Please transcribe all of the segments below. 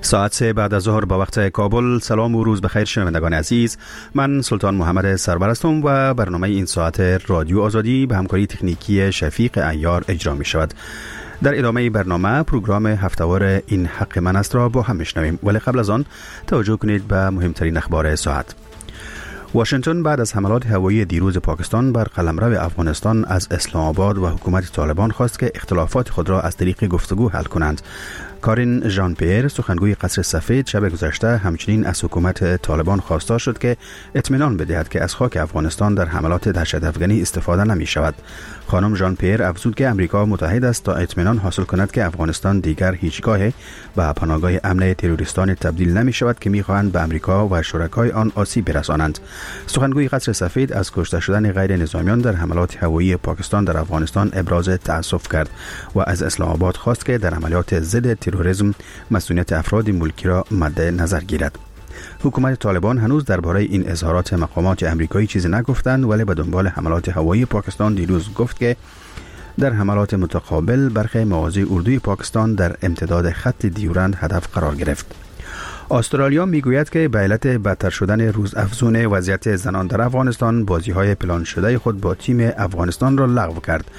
ساعت 3 بعد از ظهر با وقت کابل. سلام و روز بخیر شنوندگان عزیز. من سلطان محمد سربرستم و برنامه این ساعت رادیو آزادی به همکاری تکنیکی شفیق عیار اجرا می شود. در ادامه برنامه پروگرام هفته‌وار این حق من است را با هم میشنویم، ولی قبل از آن توجه کنید به مهمترین اخبار ساعت. واشنگتن بعد از حملات هوایی دیروز پاکستان بر قلمرو افغانستان از اسلام آباد و حکومت طالبان خواست که اختلافات خود را از طریق گفتگو حل کنند. کارین ژان پیر، سخنگوی قصر سفید، شب گذشته همچنین از حکومت طالبان خواسته شد که اطمینان بدهد که از خاک افغانستان در حملات دهشت‌افکنی استفاده نمی شود. خانم ژان پیر افزود که امریکا متحد است تا اطمینان حاصل کند که افغانستان دیگر هیچگاه به پناهگاه امن تروریستان تبدیل نمی شود که می خواهند به امریکا و شرکای آن آسیب برسانند. سخنگوی قصر سفید از کشته شدن غیر نظامیان در حملات هوایی پاکستان در افغانستان ابراز تأسف کرد و از اسلام آباد خواست که در عملیات ضد تروریسم مسئولیت افراد ملکی را مد نظر گیرد. حکومت طالبان هنوز درباره این اظهارات مقامات امریکایی چیزی نگفتند، ولی به دنبال حملات هوایی پاکستان دیروز گفت که در حملات متقابل برخی مواضع اردوی پاکستان در امتداد خط دیورند هدف قرار گرفت. استرالیا میگوید که به علت بدتر شدن روزافزون وضعیت زنان در افغانستان بازی‌های پلان شده خود با تیم افغانستان را لغو کرد.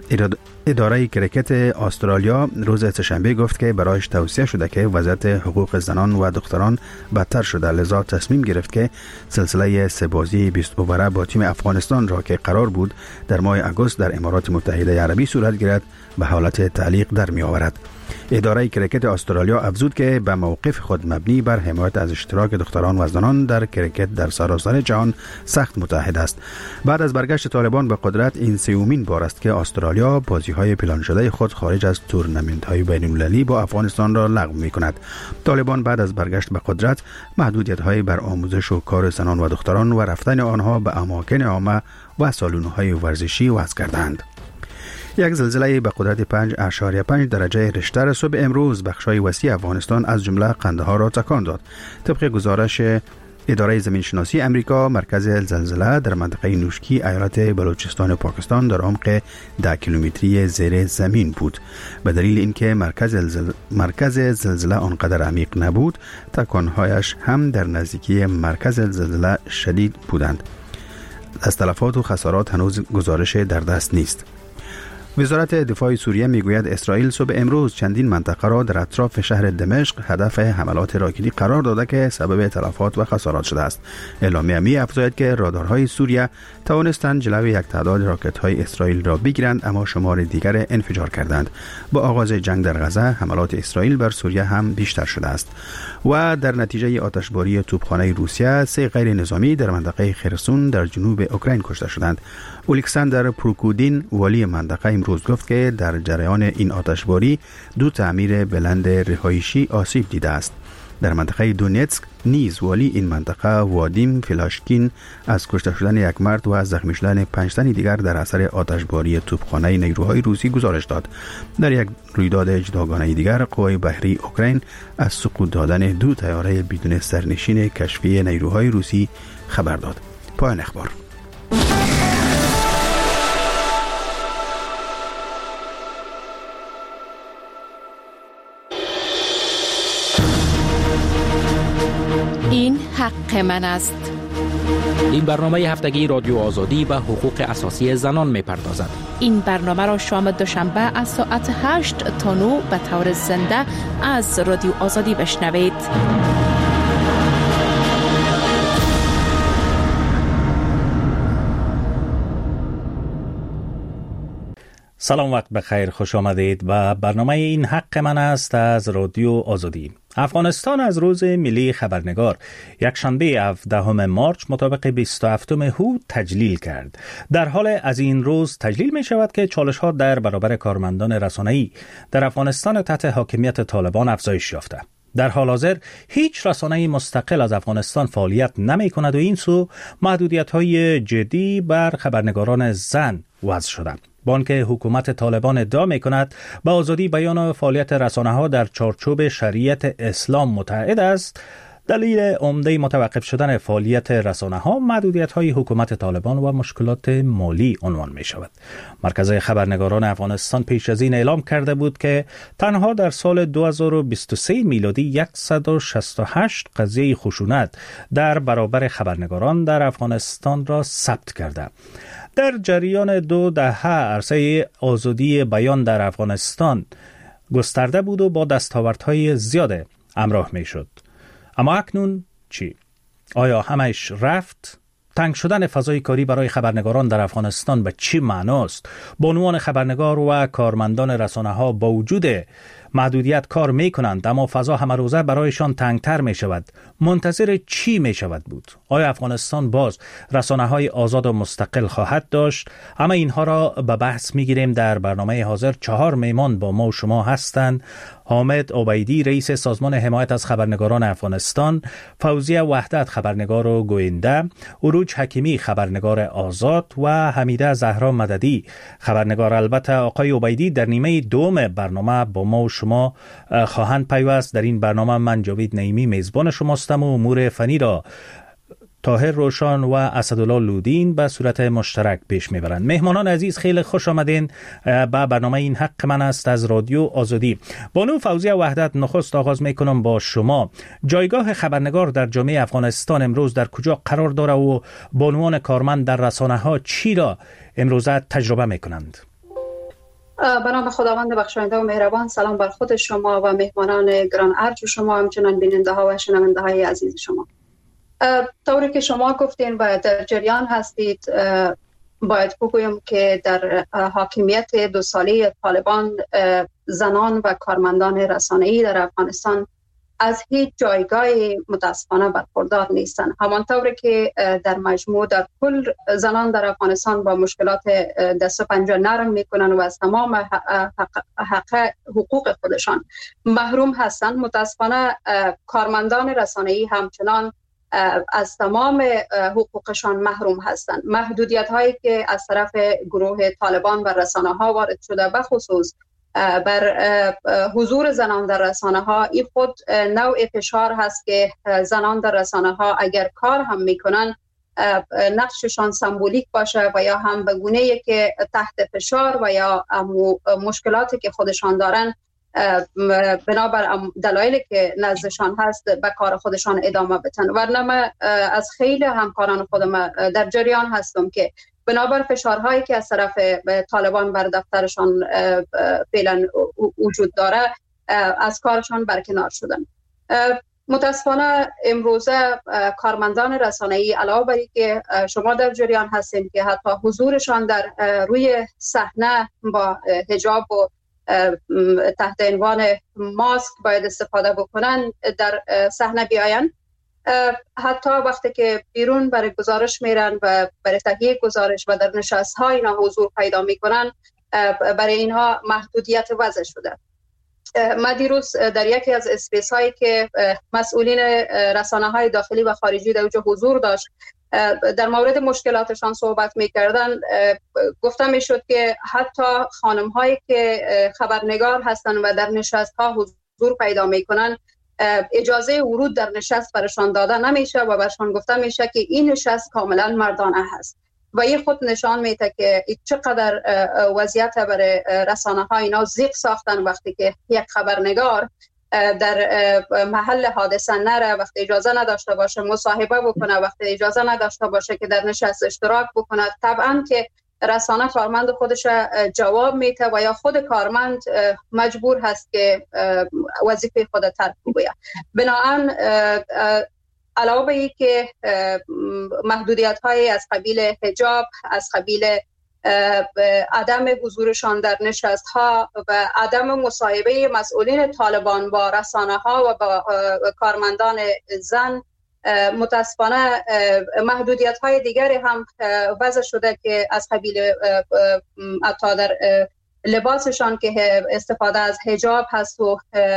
اداره کرکت استرالیا روز سه‌شنبه گفت که برایش توصیه شده که وضعیت حقوق زنان و دختران بدتر شده، لذا تصمیم گرفت که سلسله 3 بازی 20 اووره با تیم افغانستان را که قرار بود در ماه آگوست در امارات متحده عربی صورت گیرد به حالت تعلیق در می آورد. اداره کرکت استرالیا افزود که به موقف خود مبنی بر حمایت از اشتراک دختران و زنان در کرکت در سراسر جهان سخت متحد است. بعد از برگشت طالبان به قدرت این سومین بار است که استرالیا بازی‌های پلان شده خود خارج از تورنمنت‌های بین‌المللی با افغانستان را لغو می‌کند. طالبان بعد از برگشت به قدرت محدودیت‌های بر آموزش و کار زنان و دختران و رفتن آنها به اماکن عامه و سالن‌های ورزشی وضع کردند. یک زلزله به قدرت 5.5 درجه ریشتر صبح امروز بخش‌های وسیع افغانستان از جمله قندهار را تکان داد. طبق گزارش اداره زمینشناسی امریکا، مرکز زلزله در منطقه نوشکی ایالت بلوچستان پاکستان در عمق 10 کیلومتری زیر زمین بود. به دلیل اینکه مرکز زلزله آنقدر عمیق نبود، تکان‌هایش هم در نزدیکی مرکز زلزله شدید بودند. از تلفات و خسارات هنوز گزارش در دست نیست. وزارت دفاع سوریه میگوید اسرائیل صبح امروز چندین منطقه را در اطراف شهر دمشق هدف حملات راکتی قرار داده که سبب تلفات و خسارات شده است. اعلامیه می‌افزاید که رادارهای سوریه توانستند جلوی یک تعداد راکت‌های اسرائیل را بگیرند، اما شمار دیگر انفجار کردند. با آغاز جنگ در غزه حملات اسرائیل بر سوریه هم بیشتر شده است و در نتیجه آتشباری توپخانه روسیه 3 غیر نظامی در منطقه خرسون در جنوب اوکراین کشته شدند. الکساندر پروکودین والی منطقه امروز گفت که در جریان این آتشباری 2 تعمیر بلند رهایشی آسیب دیده است. در منطقه دونتسک نیز والی این منطقه وادیم فلاشکین از کشته شدن یک مرد و از زخمی شدن 5 تن دیگر در اثر آتشباری توپخانه نیروهای روسی گزارش داد. در یک رویداد جداگانه دیگر قوای بحری اوکراین از سقوط دادن 2 طیاره بدون سرنشین کشفی نیروهای روسی خبر داد. پایان اخبار. این حق من است. این برنامه هفتگی رادیو آزادی و حقوق اساسی زنان می‌پردازد. این برنامه را شام دوشنبه از ساعت 8 تا 9 به طور زنده از رادیو آزادی بشنوید. سلام، وقت بخیر، خوش آمدید به برنامه این حق من است از رادیو آزادی. افغانستان از روز ملی خبرنگار یکشنبه 17 مارچ مطابق 27 هود تجلیل کرد. در حال از این روز تجلیل می شود که چالش‌ها در برابر کارمندان رسانه‌ای در افغانستان تحت حاکمیت طالبان افزایش یافته. در حال حاضر هیچ رسانه‌ای مستقل از افغانستان فعالیت نمی کند و این سو محدودیت‌های جدی بر خبرنگاران زن وضع شده. با آنکه حکومت طالبان ادعا می‌کند با آزادی بیان و فعالیت رسانه‌ها در چارچوب شریعت اسلام متعهد است، دلیل عمده متوقف شدن فعالیت رسانه‌ها محدودیت‌های حکومت طالبان و مشکلات مالی عنوان می‌شود. مرکز خبرنگاران افغانستان پیش از این اعلام کرده بود که تنها در سال 2023 میلادی 168 قضیه خشونت در برابر خبرنگاران در افغانستان را ثبت کرده. در جریان 2 دهه عرصه آزادی بیان در افغانستان گسترده بود و با دستاوردهای زیاد همراه می شد. اما اکنون چی؟ آیا همش رفت؟ تنگ شدن فضای کاری برای خبرنگاران در افغانستان به چی معناست؟ بانوان خبرنگار و کارمندان رسانه‌ها با وجود محدودیت کار می کنند اما فضا همه روزه برایشان تنگتر می شود. منتظر چی می شود بود؟ آیا افغانستان باز رسانه‌های آزاد و مستقل خواهد داشت؟ اما اینها را به بحث می گیریم در برنامه حاضر. 4 میهمان با ما و شما هستند: حامد عبیدی، رئیس سازمان حمایت از خبرنگاران افغانستان، فوزیه وحدت، خبرنگار و گوینده، عروج حکیمی، خبرنگار آزاد و حمیده زهرا مددی، خبرنگار. البته آقای عبیدی در نیمه دوم برنامه با ما و شما خواهند پیوست. در این برنامه من جاوید نعیمی میزبان شماستم و امور فنی را طاهر روشان و اسدالله لودین به صورت مشترک پیش میبرند. مهمانان عزیز، خیلی خوش آمدین به برنامه این حق من است از رادیو آزادی. بانو فوزیه وحدت، نخست آغاز میکنم با شما. جایگاه خبرنگار در جامعه افغانستان امروز در کجا قرار داره و بانوان کارمند در رسانه ها چی را امروزه تجربه میکنند؟ به نام خداوند بخشاینده و مهربان. سلام بر خود شما و مهمانان گران ارج و شما، همچنان بیننده ها و شنونده های عزیز شما. طوری که شما گفتین و در جریان هستید، باید بگویم که در حاکمیت 2 ساله طالبان زنان و کارمندان رسانه‌ای در افغانستان از هیچ جایگاهی متاسفانه برخوردار نیستند. همانطوری که در مجموع در کل زنان در افغانستان با مشکلات دست و پنجه نرم میکنن و از تمام حقوق خودشان محروم هستند، متاسفانه کارمندان رسانه‌ای همچنان از تمام حقوقشان محروم هستند. محدودیت هایی که از طرف گروه طالبان و رسانه ها وارد شده، بخصوص بر حضور زنان در رسانه ها، این خود نوع فشار هست که زنان در رسانه ها اگر کار هم میکنن نقششان سمبولیک باشه و یا هم به گونه‌ای که تحت فشار و یا مشکلاتی که خودشان دارن بنابر دلایلی که نزدشان هست به کار خودشان ادامه بدن. ورنه من از خیلی همکاران خودم در جریان هستم که بنابر فشارهایی که از طرف طالبان بر دفترشان فعلا وجود داره از کارشان برکنار شدن. متاسفانه امروزه کارمندان رسانه‌ای علاوه بر اینکه شما در جریان هستین که حتی حضورشان در روی صحنه با حجاب و تحت عنوان ماسک باید استفاده بکنن، در صحنه بیاین، حتی وقتی که بیرون برای گزارش میرن و برای تهیه گزارش و در نشست ها اینا حضور پیدا میکنن، برای اینها محدودیت وضع شده. ما دیروز در یکی از اسپیس هایی که مسئولین رسانه های داخلی و خارجی در اونجا حضور داشت، در مورد مشکلاتشان صحبت میکردن، گفته میشد که حتی خانم هایی که خبرنگار هستن و در نشست ها حضور پیدا میکنن، اجازه ورود در نشست برشان داده نمیشه و برشان گفته میشه که این نشست کاملا مردانه هست. و این خود نشان میده که چقدر وضعیت برای رسانه ها اینا ضیق ساختن وقتی که یک خبرنگار در محل حادثه نره، وقتی اجازه نداشته باشه مصاحبه بکنه، وقتی اجازه نداشته باشه که در نشست اشتراک بکنه، طبعا که رسانه کارمند خودش جواب میده و یا خود کارمند مجبور هست که وظیفه خود ترک بگوید. بنابراین علاوه بر اینکه محدودیت های از قبیل حجاب، از قبیل عدم حضورشان در نشست ها و عدم مصاحبه مسئولین طالبان با رسانه ها و با کارمندان زن، متاسفانه محدودیت های دیگری هم وضع شده که از قبیل حتی در لباسشان که استفاده از حجاب هست و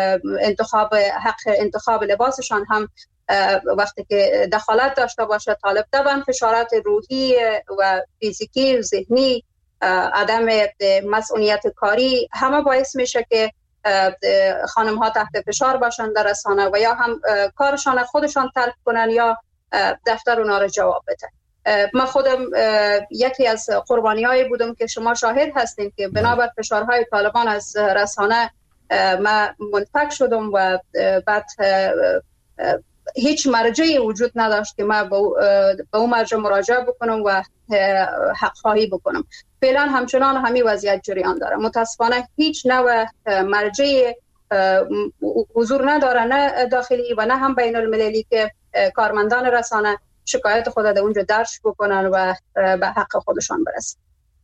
حق انتخاب لباسشان هم وقتی که دخالت داشته باشه طالب، طبعا فشارات روحی و فیزیکی و ذهنی، عدم مسئولیت کاری، همه باعث میشه که خانم ها تحت فشار باشند در رسانه و یا هم کارشان خودشان ترک کنن یا دفتر اونا رو جواب بده. من خودم یکی از قربانی‌هایی بودم که شما شاهد هستین که بنابر فشارهای طالبان از رسانه من منفک شدم و بعد هیچ مرجعی وجود نداشت که من به اون مرجع مراجعه بکنم و حق خواهی بکنم. فعلا همچنان همین وضعیت جریان داره. متاسفانه هیچ نوع مرجعی حضور نداره، نه داخلی و نه هم بین المللی که کارمندان رسانه شکایت خود در اونجا درج بکنن و به حق خودشان برسن.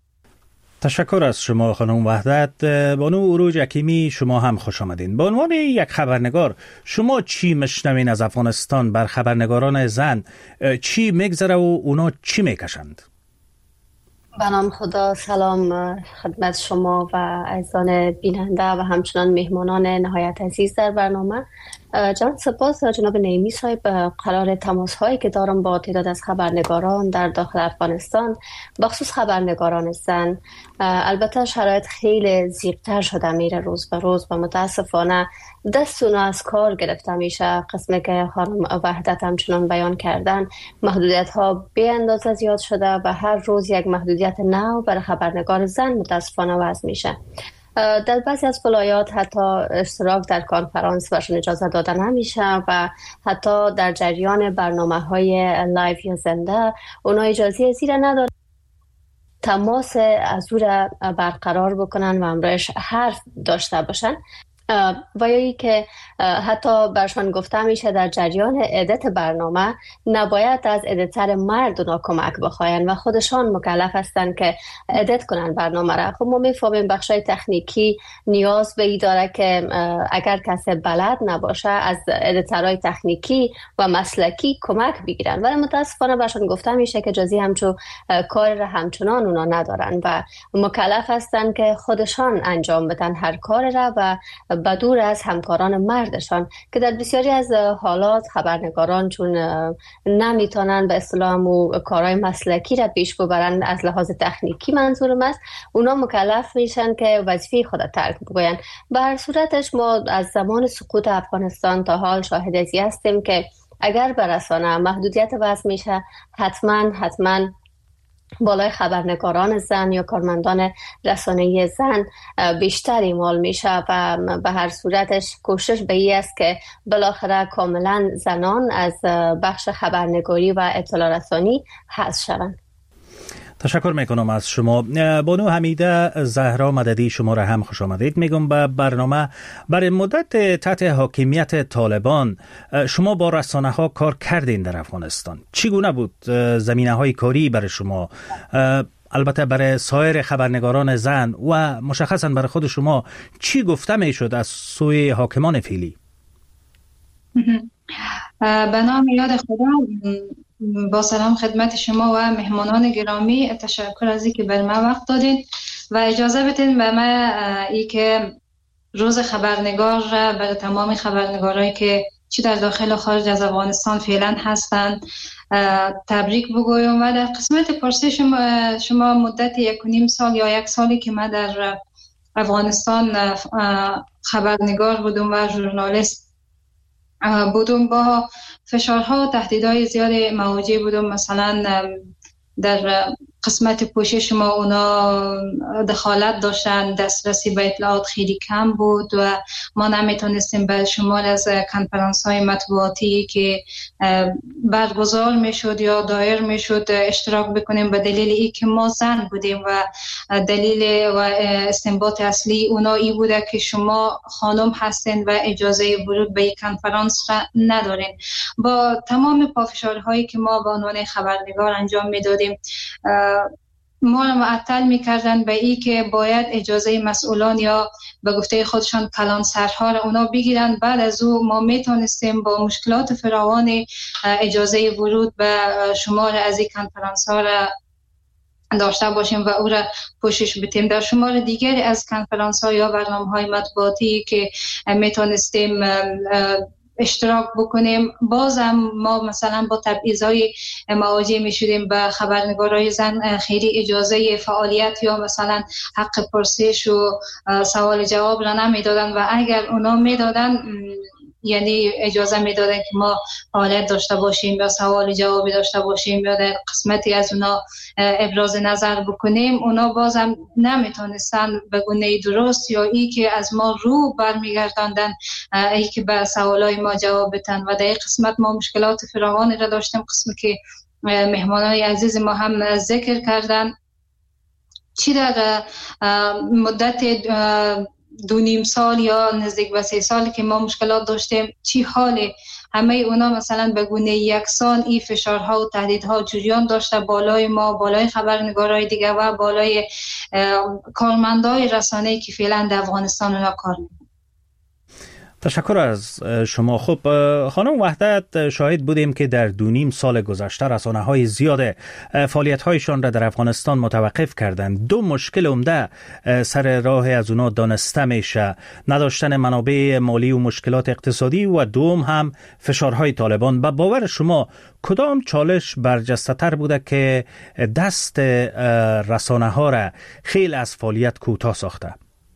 تشکر از شما خانم وحدت. بانو عروج حکیمی، شما هم خوش آمدین. به عنوان یک خبرنگار شما چی میشنوین از افغانستان؟ بر خبرنگاران زن چی میگذره و اونا چی میکشند؟ به نام خدا، سلام خدمت شما و عزیزان بیننده و همچنان مهمانان نهایت عزیز در برنامه. جان سپاس جناب نعیمی صاحب. قرار تماس هایی که دارم با تعداد از خبرنگاران در داخل افغانستان، بخصوص خبرنگاران زن. البته شرایط خیلی زیق‌تر شده میره روز به روز و متاسفانه دست اونا از کار گرفته میشه. قسمی که خانم وحدت همچنان بیان کردن، محدودیت ها به اندازه زیاد شده و هر روز یک محدودیت نو برای خبرنگار زن متاسفانه وضع میشه. در بعضی از ولایات حتی اشتراک در کنفرانس برشون اجازه داده نمیشه و حتی در جریان برنامه‌های لایو یا زنده اونا اجازه زیر نداره تماس از او را برقرار بکنن و همراهش حرف داشته باشن. و یا ای که حتی برشان گفته میشه در جریان ادیت برنامه نباید از ادیتر مرد اونا کمک بخواین و خودشان مکلف هستن که ادیت کنن برنامه را. خب ما میفهمیم بخشای تکنیکی نیاز به ای داره که اگر کسی بلد نباشه از ادیترهای تکنیکی و مسلکی کمک بگیرن، ولی متاسفانه برشان گفته میشه که جزی همچون کار را همچنان اونا ندارن و مکلف هستن که خودشان انجام بدن هر کار را و بدور از همکاران مردشان که در بسیاری از حالات خبرنگاران چون نمیتونن به اصطلاح کارهای مسلکی را پیش ببرن، از لحاظ تکنیکی منظورم است، اونا مکلف میشن که وظیفه خود ترک بگوین. به هر صورتش ما از زمان سقوط افغانستان تا حال شاهد ازی هستیم که اگر به رسانه محدودیت وضع میشه، حتما بالای خبرنگاران زن یا کارمندان رسانه‌ای زن بیشتر اعمال میشه و به هر صورتش کوشش به این است که بالاخره کاملا زنان از بخش خبرنگاری و اطلاع رسانی حذف شوند. تشکر میکنم از شما. بانو حمیده زهرا مددی، شما را هم خوش آمدید میگم به برنامه. برای مدت تحت حاکمیت طالبان شما با رسانه ها کار کردین در افغانستان. چگونه بود زمینه های کاری برای شما؟ البته برای سایر خبرنگاران زن و مشخصا برای خود شما چی گفته میشد از سوی حاکمان فعلی؟ به نام یاد خدا، با سلام خدمت شما و مهمانان گرامی. تشکر از اینکه بر ما وقت دادین و اجازه بدین به ما ای که روز خبرنگار را برای تمام خبرنگارایی که چی در داخل و خارج از افغانستان فعلا هستند تبریک بگویم. و در قسمت پرسش شما مدت 1.5 سال یا 1 سالی که من در افغانستان خبرنگار بودم و ژورنالیست بودم، با فشارها و تهدیدهای زیاد مواجه بودم. مثلا در قسمت پوشش ما اونا دخالت داشتن، دسترسی به اطلاعات خیلی کم بود و ما نمیتونستیم به شمال از کنفرانس های مطبوعاتی که برگزار میشد یا دایر میشد اشتراک بکنیم، به دلیل ای که ما زن بودیم و دلیل و استنباط اصلی اونا ای بوده که شما خانم هستین و اجازه ورود به یک کنفرانس را ندارین. با تمام پافشارهایی که ما به عنوان خبرنگار انجام میدادیم، ما را معطل میکردن به ای که باید اجازه مسئولان یا به گفته خودشان کلان سرها را اونا بگیرن. بعد از او ما میتونستیم با مشکلات فراوان اجازه ورود به شمار از این کنفرانس ها را داشته باشیم و او را پوشش بدیم. در شمار دیگری از کنفرانس ها یا برنامه های مطبوعاتی که میتونستیم اشتراک بکنیم، باز هم ما مثلا با تبعیض‌های مواجه می شدیم. به خبرنگارای زن خیلی اجازه فعالیت یا مثلا حق پرسش و سوال جواب را نمیدادن و اگر اونا میدادن یعنی اجازه میدادن که ما فعالیت داشته باشیم یا سوال جوابی داشته باشیم یا در قسمتی از اونا ابراز نظر بکنیم، اونا بازم نمیتونستن به گونه درست یا ای که از ما رو برمیگرداندن ای که به سوالای ما جواب بدن. و در این قسمت ما مشکلات فراوانی را داشتیم، قسمی که مهمانای عزیز ما هم ذکر کردن. چی در مدت 2.5 سال یا نزدیک به 3 سال که ما مشکلات داشتیم، چی حاله همه اونا مثلا به گونه یکسان این فشارها و تهدیدها جریان داشته، بالای ما، بالای خبرنگارای دیگه و بالای کارمندای رسانه‌ای که فعلا در افغانستان اونا کار میکنن. تشکر از شما. خب خانم وحدت، شاهد بودیم که در 2.5 سال گذشته رسانه‌های زیاد فعالیت‌هایشان را در افغانستان متوقف کردند. 2 مشکل عمده سر راه از اونا دانسته میشه: نداشتن منابع مالی و مشکلات اقتصادی و دوم هم فشارهای طالبان. به باور شما کدام چالش برجسته تر بوده که دست رسانه‌ها را خیلی از فعالیت کوتاه ساخته؟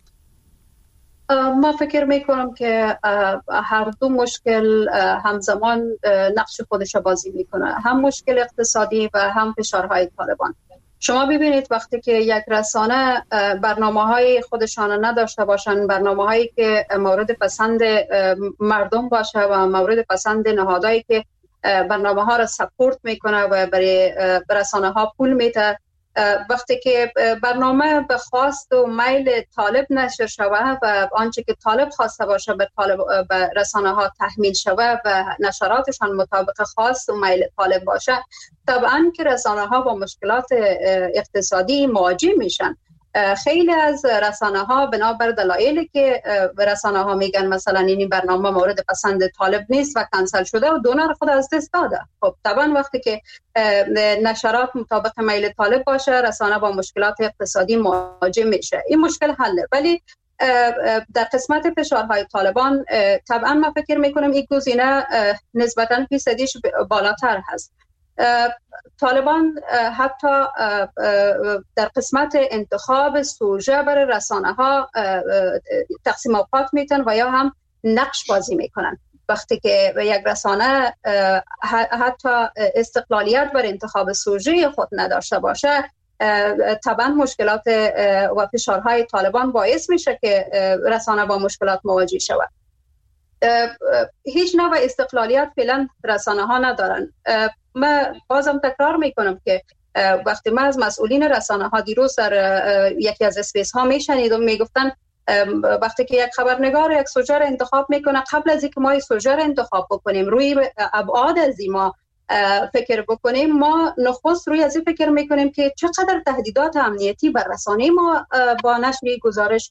ما فکر میکنم که هر دو مشکل همزمان نقش خودش بازی میکنه، هم مشکل اقتصادی و هم فشارهای طالبان. شما ببینید وقتی که یک رسانه برنامه‌های خودشان نداشته باشن، برنامه‌هایی که مورد پسند مردم باشه و مورد پسند نهادهایی که برنامه‌ها را سپورت میکنه و برای رسانه‌ها پول میده، وقتی که برنامه به خواست و میل طالب نشر شود و آنچه که طالب خواسته باشه به رسانه ها تحمیل شود و نشراتشان مطابق خواست و میل طالب باشه، طبعا که رسانه ها با مشکلات اقتصادی مواجه میشن. خیلی از رسانه ها بنابر دلایلی که رسانه ها میگن مثلا این برنامه مورد پسند طالب نیست و کنسل شده و دونر خود از دست داده. خب طبعا وقتی که نشرات مطابق میل طالب باشه، رسانه با مشکلات اقتصادی مواجه میشه. این مشکل حله. ولی در قسمت فشارهای طالبان طبعا من فکر میکنم این گزینه نسبتا فیصدیش بالاتر هست. طالبان حتی در قسمت انتخاب سوژه برای رسانه ها تقسیم اوقات میتن و یا هم نقش بازی میکنن. وقتی که یک رسانه حتی استقلالیت بر انتخاب سوژه خود نداشته باشه، طبعا مشکلات و فشارهای طالبان باعث میشه که رسانه با مشکلات مواجه شود. هیچ نوع استقلالیت فعلا رسانه ها ندارن. من بازم تکرار میکنم که وقتی من از مسئولین رسانه ها دیروز در یکی از اسپیس ها میشنیدم میگفتن وقتی که یک خبرنگار یک سوژه را انتخاب میکنه، قبل از اینکه ما سوژه را انتخاب بکنیم روی ابعاد از ما فکر بکنیم، ما نخست روی از این فکر میکنیم که چقدر تهدیدات امنیتی بر رسانه ما با نشر گزارش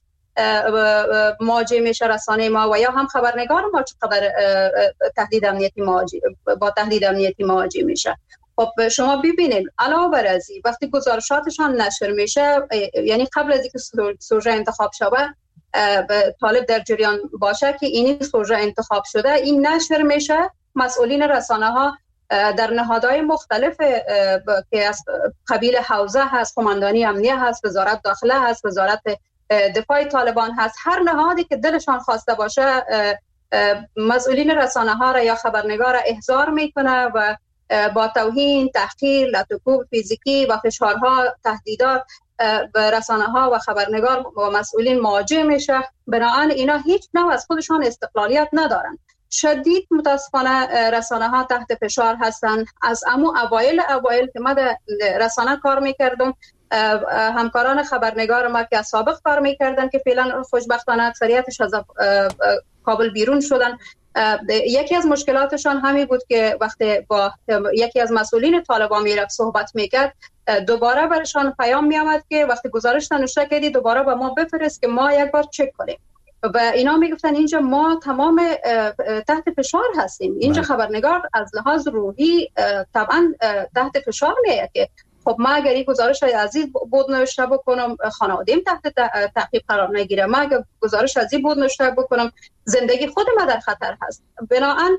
مواجه میشه رسانه ما و یا هم خبرنگار ما چقدر تهدید امنیتی با تهدید امنیتی مواجه میشه. خب شما ببینید علاوه بر از این وقتی گزارشاتشان نشر میشه، یعنی قبل از اینکه سوژه انتخاب شود طالب در جریان باشه که این سوژه انتخاب شده، این نشر میشه، مسئولین رسانه ها در نهادهای مختلف که از قبیل حوزه هست، قماندانی امنیه هست، وزارت داخله هست، وزارت دفاع طالبان هست، هر نهادی که دلشان خواسته باشه مسئولین رسانه ها را یا خبرنگار را احضار میکنه و با توهین، تحقیر، لطوکوب فیزیکی و فشارها، تهدیدات به رسانه ها و خبرنگار و مسئولین مواجه میشه. بنابراین اینا هیچ نوع از خودشان استقلالیت ندارن. شدید متاسفانه رسانه ها تحت فشار هستن. از اوایل که ما در رسانه کار میکردم، همکاران خبرنگار ما که از سابق کار میکردن که فعلا خوشبختانه اکثریتش از کابل بیرون شدن، یکی از مشکلاتشان همین بود که وقتی با یکی از مسئولین طالبان میرفت صحبت میکرد، دوباره برشان پیام میامد که وقتی گزارش نوشته کردی دوباره با ما بفرست که ما یک بار چک کنیم. و اینا میگفتن اینجا ما تمام تحت فشار هستیم. اینجا خبرنگار از لحاظ روحی طبعا تحت فشار میاد که خب ما اگر این گزارش از این بود نوشته بکنم خانواده‌ام تحت تعقیب قرار نگیره، ما اگر گزارش از این بود نوشته بکنم زندگی خود ما در خطر هست. بنابراین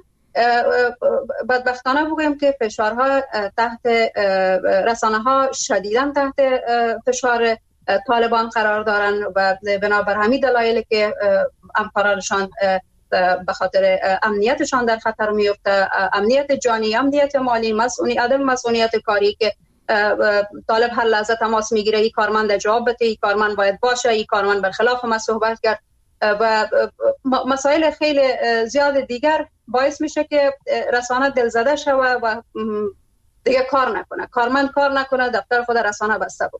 بدبختانه بگویم که فشارها تحت رسانه ها شدیداً تحت فشار طالبان قرار دارن و بنابر همین دلایلی که همکارانشان به خاطر امنیتشان در خطر میفته، امنیت جانی، امنیت مالی، عدم مسئولیت کاری که طالب هر لحظه تماس میگیره این کارمند جواب بده، این کارمند باید باشه، این کارمند برخلاف ما صحبت کرد و مسائل خیلی زیاد دیگر باعث میشه که رسانه دلزده شوه و دیگه کار نکنه، کارمند کار نکنه، دفتر خود رسانه بسته بود.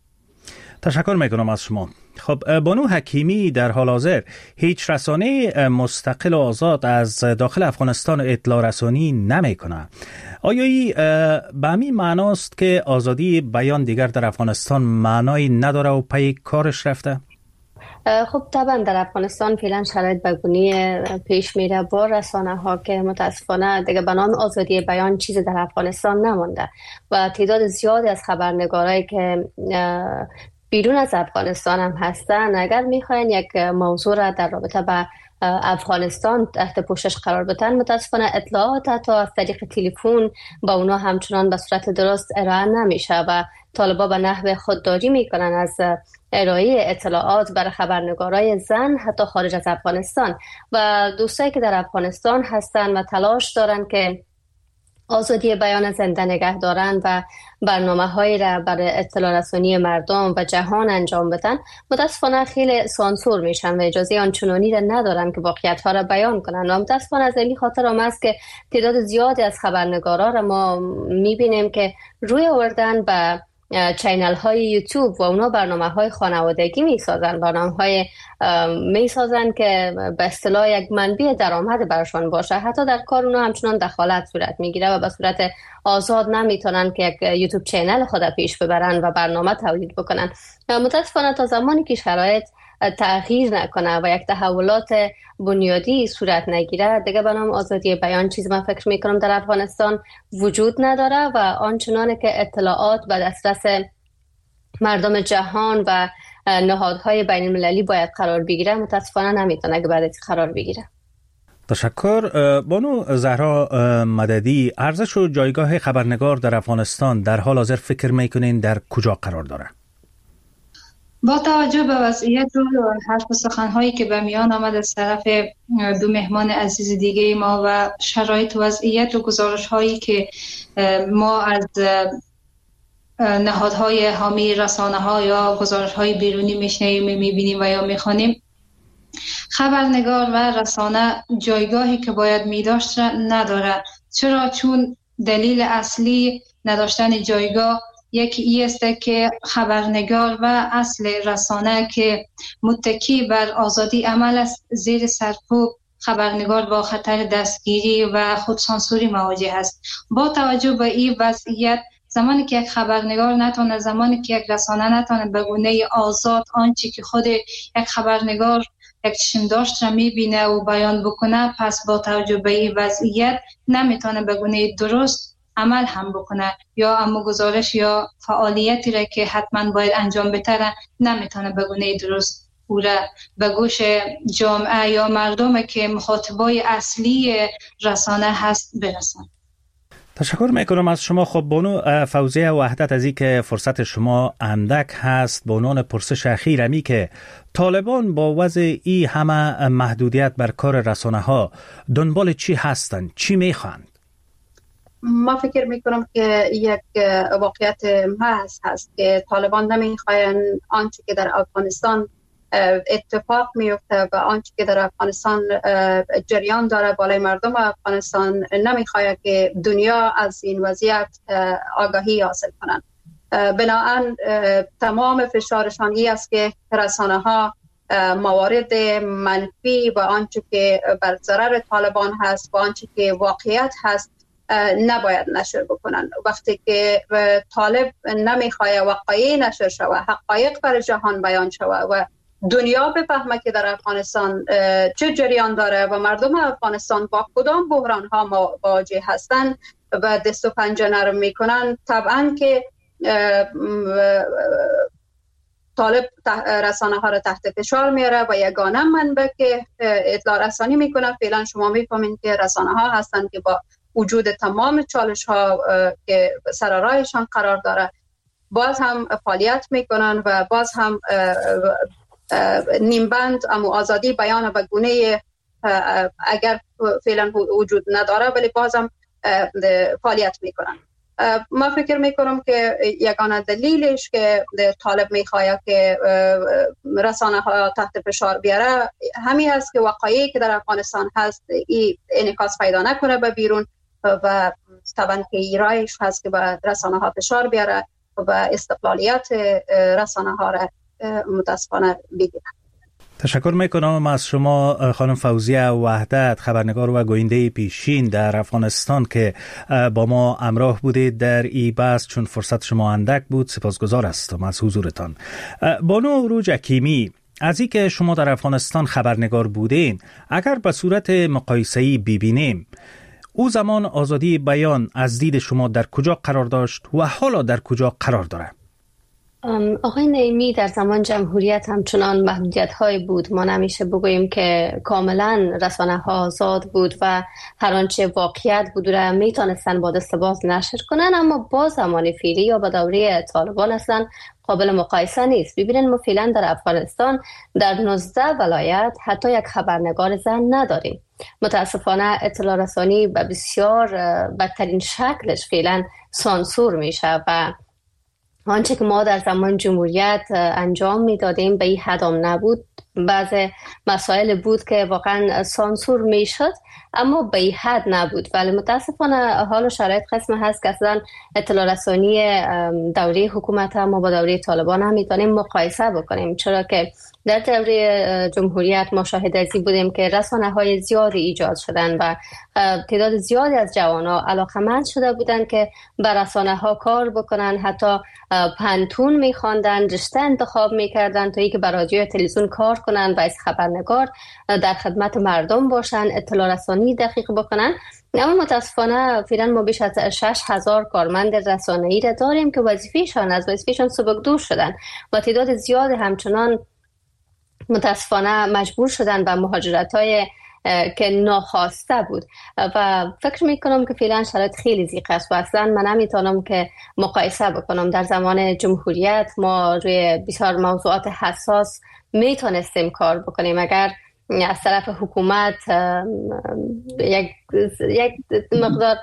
تشکر میکنم از شما. خب بانو حکیمی در حال حاضر هیچ رسانه مستقل و آزاد از داخل افغانستان اطلاع رسانی نمیکنه. آیا این به همین معناست که آزادی بیان دیگر در افغانستان معنایی نداره و پی کارش رفته؟ خب طبعا در افغانستان فعلا شرایط بگونی پیش میره با رسانه ها که متاسفانه دیگه به نام آزادی بیان چیزی در افغانستان نمانده و تعداد زیادی از خبرنگارایی که بیرون از افغانستان هم هستن اگر میخواین یک موضوع را در رابطه با افغانستان تحت پوشش قرار بدن متاسفانه اطلاعات حتی از طریق تلفن با اونا همچنان به صورت درست ارائه نمیشه و طالبا به نحو خودداری میکنن از ارائه اطلاعات برای خبرنگارای زن حتی خارج از افغانستان و دوستایی که در افغانستان هستن و تلاش دارن که آزادی بیان زنده نگه دارن و برنامه‌هایی را برای اطلاع رسانی مردم و جهان انجام بدن متاسفانه خیلی سانسور میشن و اجازه آنچنانی را ندارن که واقعیت‌ها را بیان کنن و متاسفانه از این خاطر هم است که تعداد زیادی از خبرنگارا را ما میبینیم که روی آوردن به چینل های یوتیوب و اونا برنامه‌های خانوادگی میسازن، برنامه‌های میسازن که به اصطلاح یک منبع درآمد براشون باشه. حتی در کار اونا همچنان دخالت صورت میگیره و به صورت آزاد نمیتونن که یک یوتیوب چینل خود پیش ببرن و برنامه تولید بکنن. متاسفانه تا زمانی که شرایط تغییر نکنه و یک تحولات بنیادی صورت نگیره دیگه به نام آزادی بیان چیزی من فکر میکنم در افغانستان وجود نداره و آنچنانه که اطلاعات به دسترس مردم جهان و نهادهای بین المللی باید قرار بگیره متاسفانه نمیتونه که بعد قرار بگیره. تشکر. بانو زهرا مددی، ارزش و جایگاه خبرنگار در افغانستان در حال حاضر فکر میکنین در کجا قرار داره؟ با توجه به وضعیت و حرف و سخن‌هایی که به میان آمد از طرف دو مهمان عزیز دیگه ما و شرایط وضعیت و گزارش‌هایی که ما از نهادهای حامی رسانه‌ها یا گزارش‌های بیرونی میشنویم، می‌بینیم و یا می‌خوانیم، خبرنگار و رسانه جایگاهی که باید می‌داشت نداره. چرا؟ چون دلیل اصلی نداشتن جایگاه یکی ای است که خبرنگار و اصل رسانه که متکی بر آزادی عمل است، زیر سرکوب خبرنگار با خطر دستگیری و خودسانسوری مواجه است. با توجه به این وضعیت زمانی که یک خبرنگار نتونه، زمانی که یک رسانه نتونه به گونه آزاد آنچه که خود یک خبرنگار یک چشم داشت را میبینه و بیان بکنه، پس با توجه به این وضعیت نمیتونه به گونه درست عمل هم بکنه یا اما گزارش یا فعالیتی را که حتما باید انجام بده نمیتونه به گونه درست او را به گوش جامعه یا مردم که مخاطبای اصلی رسانه هست برسن. تشکر میکنم از شما. خب بانو فوزیه وحدت، از این که فرصت شما اندک هست، به عنوان پرسش اخیر همی که طالبان با وضع ای همه محدودیت بر کار رسانه ها دنبال چی هستند؟ چی میخواند؟ ما فکر میکنم که یک واقعیت محض هست که طالبان نمیخواین آنچه که در افغانستان اتفاق میفته و آنچه که در افغانستان جریان داره بالای مردم افغانستان نمیخواد که دنیا از این وضعیت آگاهی حاصل کنند. بنابراین تمام فشارشان ای است که رسانه ها موارد منفی و آنچه که بر ضرر طالبان هست و آنچه که واقعیت هست نباید نشر بکنن. وقتی که طالب نمیخواد واقعی نشر شود، حقایق بر جهان بیان شود و دنیا بفهمه که در افغانستان چه جریان داره و مردم افغانستان با کدام بحران ها مواجه هستن و دست و پنجه نرم میکنن، طبعا که طالب رسانه ها را تحت فشار میاره و یگانه منبع که اطلاع رسانی میکنه فعلا شما میفهمین که رسانه ها هستن که با وجود تمام چالش ها که سر راهشان قرار داره باز هم فعالیت میکنن و باز هم نیمبند اما آزادی بیان و گونه اگر فعلا وجود نداره ولی باز هم فعالیت میکنن. ما فکر میکنم که یگانه دلیلش که طالب میخواد که رسانه ها تحت فشار بیاره همین است که وقایعی که در افغانستان هست این انعکاس پیدا نکنه به بیرون و طبعا که ایرایش هست که به رسانه ها فشار بیاره و استقلالیت رسانه ها را متاسفانه بگیره. تشکر میکنم از شما خانم فوزیه وحدت، خبرنگار و گوینده پیشین در افغانستان که با ما همراه بودید در این بحث. چون فرصت شما اندک بود سپاسگزار هستم از حضورتان. بانو عروج حکیمی، از این که شما در افغانستان خبرنگار بودین، اگر به صورت مقایسه‌ای ببینیم او زمان آزادی بیان از دید شما در کجا قرار داشت و حالا در کجا قرار داره؟ آقای نعیمی، در زمان جمهوریت همچنان محدودیت های بود. ما نمیشه بگوییم که کاملا رسانه ها آزاد بود و هر آنچه واقعیت بود را میتونستن با دست باز نشر کنن، اما با زمان فعلی یا با دوره طالبان اصلا قابل مقایسه نیست. ببینید ما فعلا در افغانستان در 19 ولایت حتی یک خبرنگار زن نداریم. متاسفانه اطلاع رسانی به بسیار بدترین شکلش فعلا سانسور میشه و آنچه که ما در زمان جمهوریت انجام میدادیم به این حد هم نبود. بعض مسائل بود که واقعا سانسور میشد اما به این حد نبود، ولی متاسفانه حال و شرایط قسم هست که اصلا اطلاع رسانی دوره حکومت ما با دوره طالبان هم میتونیم مقایسه بکنیم، چرا که در دوره جمهوریت ما شاهد ازی بودیم که رسانه های زیادی ایجاد شدن و تعداد زیادی از جوانان علاقمند شده بودن که بر رسانه ها کار بکنن، حتی پنتون میخواندن، رشته انتخاب میکردن تا اینکه بر رادیو تلویزیون کار کنن و از خبرنگار در خدمت مردم باشن، اطلاع رسانی دقیق بکنن. اما متاسفانه فعلا ما بیش از 6,000 کارمند رسانه‌ای را داریم که وظیفه‌شان از وظیفه‌شان سبکدور شدن و تعداد زیاد همچنان متاسفانه مجبور شدن به مهاجرت‌های که ناخواسته بود و فکر میکنم که فعلا شرایط خیلی ضیق است و اصلا من نمیتونم که مقایسه بکنم. در زمان جمهوریت ما روی بسیار موضوعات حساس میتونستیم کار بکنیم. اگر از طرف حکومت یک مقدار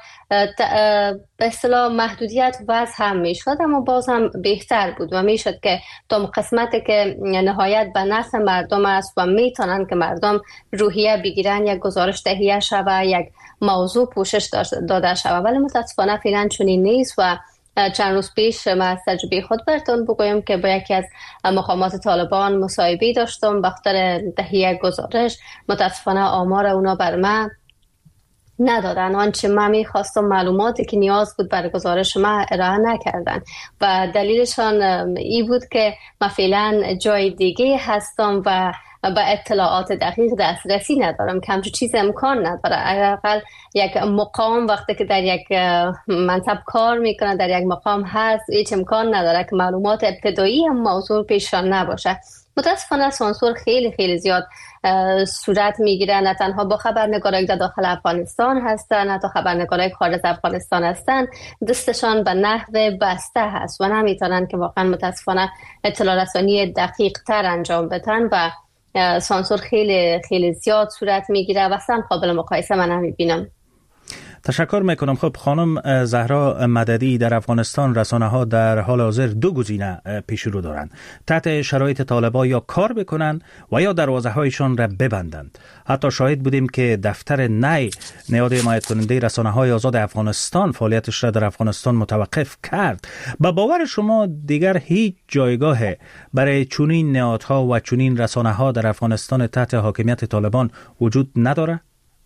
به اصطلاح محدودیت وضع هم میشد، اما باز هم بهتر بود و میشد که تا قسمتی که نهایت به نفع مردم است و میتونن که مردم روحیه بگیرن یک گزارش تهیه شود، یک موضوع پوشش داده شود، ولی متاسفانه فعلا چنین نیست. و چند روز پیش من از تجربه خود براتون بگویم که با یکی از مقامات طالبان مصاحبه داشتم به خاطر تهیه گزارش. متاسفانه آمار اونا بر من ندادن، آنچه من میخواستم معلوماتی که نیاز بود برای گزارش من ارائه نکردن و دلیلشان ای بود که من فعلا جای دیگه هستم و به اطلاعات دقیق دسترسی ندارم که همچون چیز امکان نداره. اقل یک مقام وقتی که در یک منصب کار میکنه، در یک مقام هست، هیچ امکان نداره که معلومات ابتدایی هم موضوع پیششان نباشه. متاسفانه سانسور خیلی خیلی زیاد صورت میگیره، نه تنها با خبرنگارایی که داخل افغانستان هستن، حتی خبرنگارایی که خارج افغانستان هستن دستشان به نحو بسته هست و نمیتونن که واقعا متاسفانه اطلاع رسانی دقیق تر انجام بدن و سانسور خیلی خیلی زیاد صورت میگیره و اصلا قابل مقایسه من نمیبینم. تشکر میکنم. خب خانم زهرا مددی، در افغانستان رسانه ها در حال حاضر دو گزینه پیش رو دارند: تحت شرایط طالبان یا کار بکنن و یا دروازه هایشان را ببندند. حتی شاهد بودیم که دفتر نی نهاد حمایت کننده رسانه های آزاد افغانستان فعالیتش را در افغانستان متوقف کرد. به باور شما دیگر هیچ جایگاه برای چنین نهادها و چنین رسانه ها در افغانستان تحت حاکمیت طالبان وجود نداره؟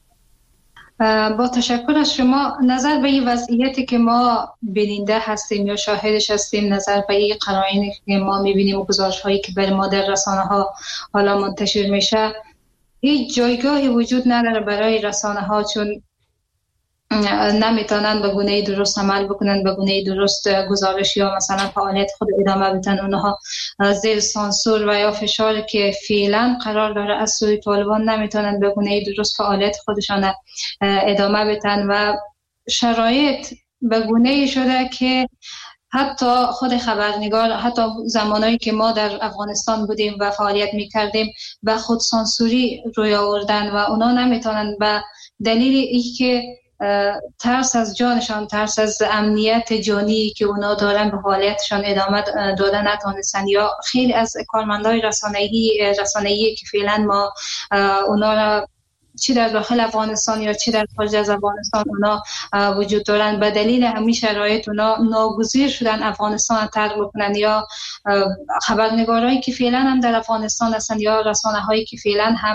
با تشکر از شما. نظر به این وضعیتی که ما بیننده هستیم یا شاهدش هستیم، نظر به این قرائنی که ما میبینیم و گزارش هایی که برای ما در رسانه ها حالا منتشر میشه، هیچ جایگاهی وجود نداره برای رسانه ها، چون نمیتونن به گونه درست عمل بکنن، به گونه درست گزارش یا مثلا فعالیت خود ادامه بدن. اونها زیر سانسور و یا فشار که فعلا قرار داره از سوی طالبان نمیتونن به گونه درست فعالیت خودشان ادامه بدن و شرایط به گونه شده که حتی خود خبرنگار، حتی زمانایی که ما در افغانستان بودیم و فعالیت میکردیم به خود سانسوری روی آوردن و اونا نمیتونن به دلیل ای که ترس از جانشان، ترس از امنیت جانی که اونا دارن به فعالیتشان ادامه دادن نتونستن. یا خیلی از کارمندای رسانه‌ای که فعلا ما اونا را چی در داخل افغانستان یا چی در خارج از افغانستان اونا وجود دارن، به دلیل همین شرایط اونا ناگزیر شدن افغانستان را ترک بکنن. یا خبرنگارایی که فعلا هم در افغانستان هستن یا رسانه‌هایی که فعلا هم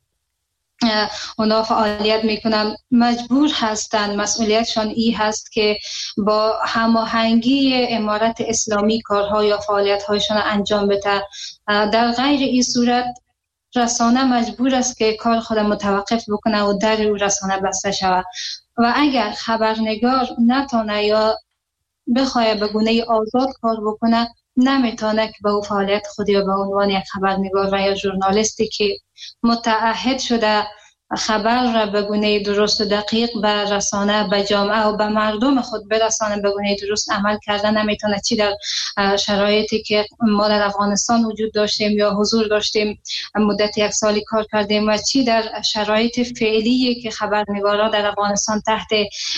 اونا فعالیت میکنن مجبور هستن، مسئولیتشان ای هست که با هماهنگی امارت اسلامی کارها یا فعالیت‌هایشان انجام بده. در غیر این صورت رسانه مجبور است که کار خود متوقف بکنه و در او رسانه بسته شود و اگر خبرنگار نتونه یا بخواه به گونه آزاد کار بکنه نمیتونه که به او فعالیت خودی یا به عنوان یک خبرنگار و یا ژورنالیستی که متعهد شده خبر را به گونه درست و دقیق به رسانه، به جامعه و به مردم خود برسانه به گونه درست عمل کردن نمیتونه. چی در شرایطی که ما در افغانستان وجود داشتیم یا حضور داشتیم مدت 1 سالی کار کردیم و چی در شرایط فعلی که خبرنگارا در افغانستان تحت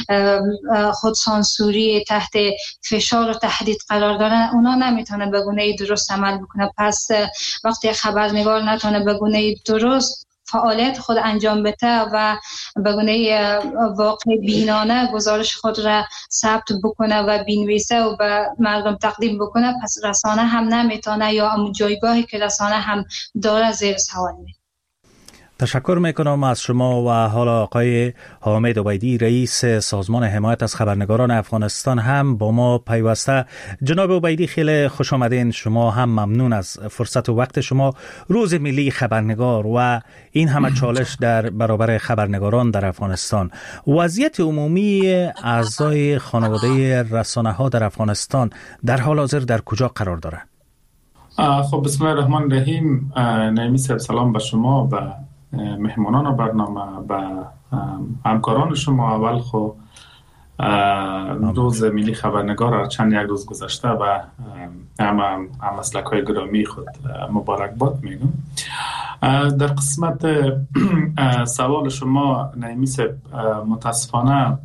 خودسانسوری، تحت فشار و تهدید قرار دارن، اونا نمیتونه به گونه درست عمل بکنه. پس وقتی خبرنگار نتونه به گونه درست فعالیت خود انجام بده و به گونه واقع بینانه گزارش خود را ثبت بکنه و بنویسه و به مردم تقدیم بکنه، پس رسانه هم نمیتونه یا همون جایگاهی که رسانه هم داره زیر سوال میره. تشکر میکنم از شما. و حالا آقای حامد عبیدی رئیس سازمان حمایت از خبرنگاران افغانستان هم با ما پیوسته. جناب عبیدی خیلی خوش آمدین. شما هم ممنون از فرصت و وقت شما. روز ملی خبرنگار و این همه چالش در برابر خبرنگاران در افغانستان، وضعیت عمومی اعضای خانواده رسانه ها در افغانستان در حال حاضر در کجا قرار داره؟ خب بسم الله الرحمن الرحیم. نعیمی صاحب سلام به شما، به مهمانان برنامه، به همکاران شما. اول خو روز ملی خبرنگار چند یک روز گذشته و هم مسلک های گرامی خود مبارکباد میگم. در قسمت سوال شما نعیمی صاحب، متاسفانه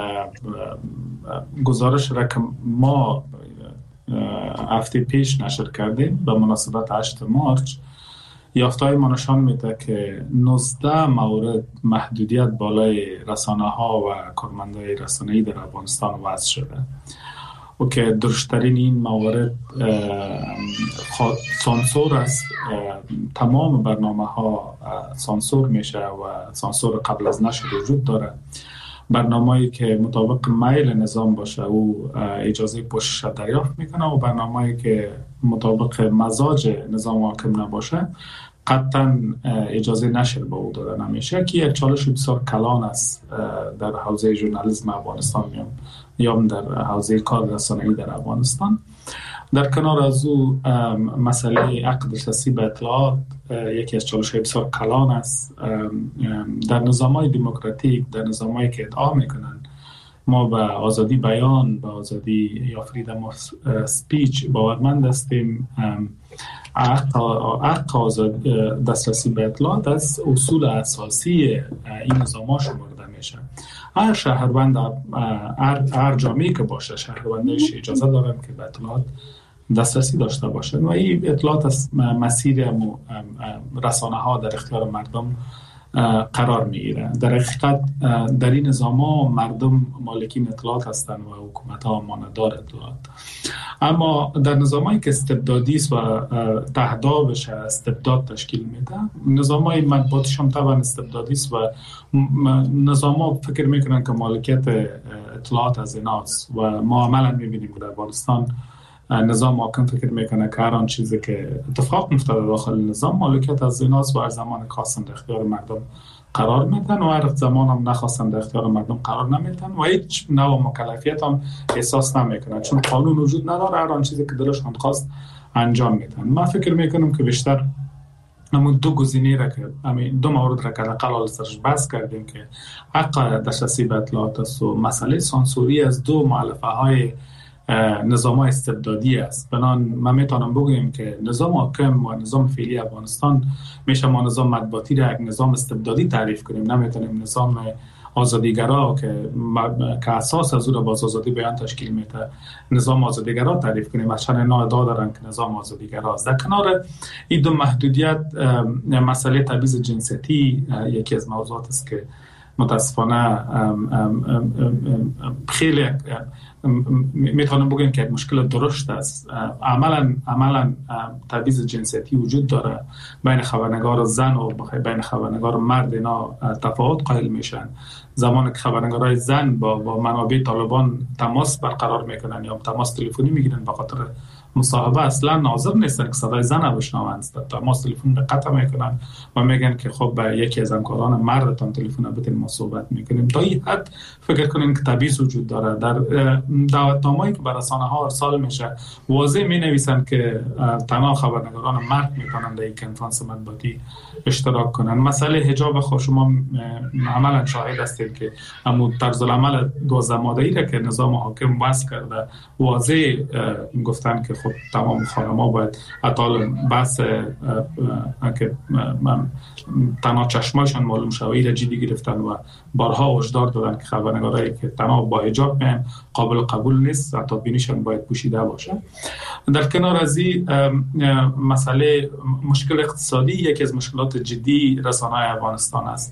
گزارش را که ما هفته پیش نشر کردیم به مناسبت 8 مارچ، یافته‌های ما نشان میده که 19 مورد محدودیت بالای رسانه ها و کارمندای رسانه‌ای در افغانستان وضع شده و که درشترین این موارد سانسور است. تمام برنامه ها سانسور میشه و سانسور قبل از نشر وجود داره. برنامه‌ای که مطابق میل نظام باشه او اجازه پوشش دریافت میکنه و برنامه‌ای که مطابق مزاج نظام حاکم نباشه قطعا اجازه نشر به او داده نمیشه، که یک چالش بسیار کلان است در حوزه ژورنالیسم افغانستان یا در حوزه کار رسانه‌ای در افغانستان. در کنار از او مسئله حق دسترسی به اطلاعات یکی از چالش‌های بسیار کلان است. در نظام‌های دموکراتیک، در نظام‌هایی که ادعا می‌کنند ما به آزادی بیان، به آزادی یا فریدم آف سپیچ باورمند هستیم، حق دسترسی به اطلاعات از اصول اساسی این نظام‌ها شمرده میشه. هر شهروند، هر جامعه‌ای که باشه، شهروندانش اجازه دارن که به اطلاعات دسترسی داشته باشند و این اطلاعات از مسیر رسانه ها در اختیار مردم قرار میگیره. در حقیقت در این نظام ها مردم مالکین اطلاعات هستند و حکومت ها امانتدار اطلاعات. اما در نظام هایی که استبدادی است و تهدابش استبداد تشکیل میده، نظام های مطبوعاتش هم طبعا استبدادی است و نظام ها فکر میکنن که مالکیت اطلاعات از ایناست و ما عملا میبینیم که در افغانستان نظام حاکم فکر میکنه که هر آن چیزی که اتفاق میفتاده داخل نظام مالکیت از ایناست و هر زمان خواستن در اختیار مردم قرار میدن و هر زمان هم نخواستن در اختیار مردم قرار نمیدن و هیچ نوع مکلفیت هم احساس نمیکنن، چون قانون وجود نداره. هر آن چیزی که دلشان خواست انجام میدن. من فکر میکنم که بیشتر همون دو گزینه را که دو مورد را که حداقل سرش بحث کردیم که حق دسترسی به اطلاعات است و مسئله سانسوری از دو مؤلفه های نظام استبدادی است. بنان من میتونم بگویم که نظام حاکم و نظام فعلی افغانستان میشه ما نظام مطبوعاتی را یک نظام استبدادی تعریف کنیم، نمیتونیم نظام آزادیگرا که اساس از او را باز آزادی بیان تشکیل میده نظام آزادیگرا تعریف کنیم. اصلا اینا ادعا دارن که نظام آزادیگرا است. در کنار این دو محدودیت، مسئله تبعیض جنسیتی یکی از موضوعات است که متاسفانه خیلی میتونم بگم که مشکل درشت است. عملا تبعیض جنسیتی وجود داره بین خبرنگار زن و بین خبرنگار مرد. اینا تفاوت قائل میشن. زمانی که خبرنگارای زن با منابع طالبان تماس برقرار میکنن یا تماس تلفنی میگیرن به خاطر مصاحبه، اصلا ناظر نیستن که صدای زن بشنوند. تماس تلفن به قطع میکنن و میگن که خب یکی از همکاران مردتان تلفن بتین ما صحبت میکنیم. تا این حد فکر کنین که تبعیض وجود داره. در دعوتنامه‌ای که به رسانه‌ها ارسال میشه واضح مینویسن که تنها خبرنگاران مرد میتونن در این کنفرانس مطبوعاتی اشتراک کنن. مسئله حجاب خود شما عملا شاهد هستید که همون طرز العمل 12 ماده‌ای را که نظام حاکم وضع کرده واضح گفتن که خب تمام خانم‌ها باید اطال بحث که تنها چشمایشان معلوم شوی را جدی گرفتن و بارها هشدار دادن که خبرنگارایی که تنها با حجاب میان قابل قبول نیست، حتی بینیشان باید پوشیده باشه. در کنار از این مسئله مشکل اقتصادی یکی از مشکلات جدی رسانه‌های افغانستان است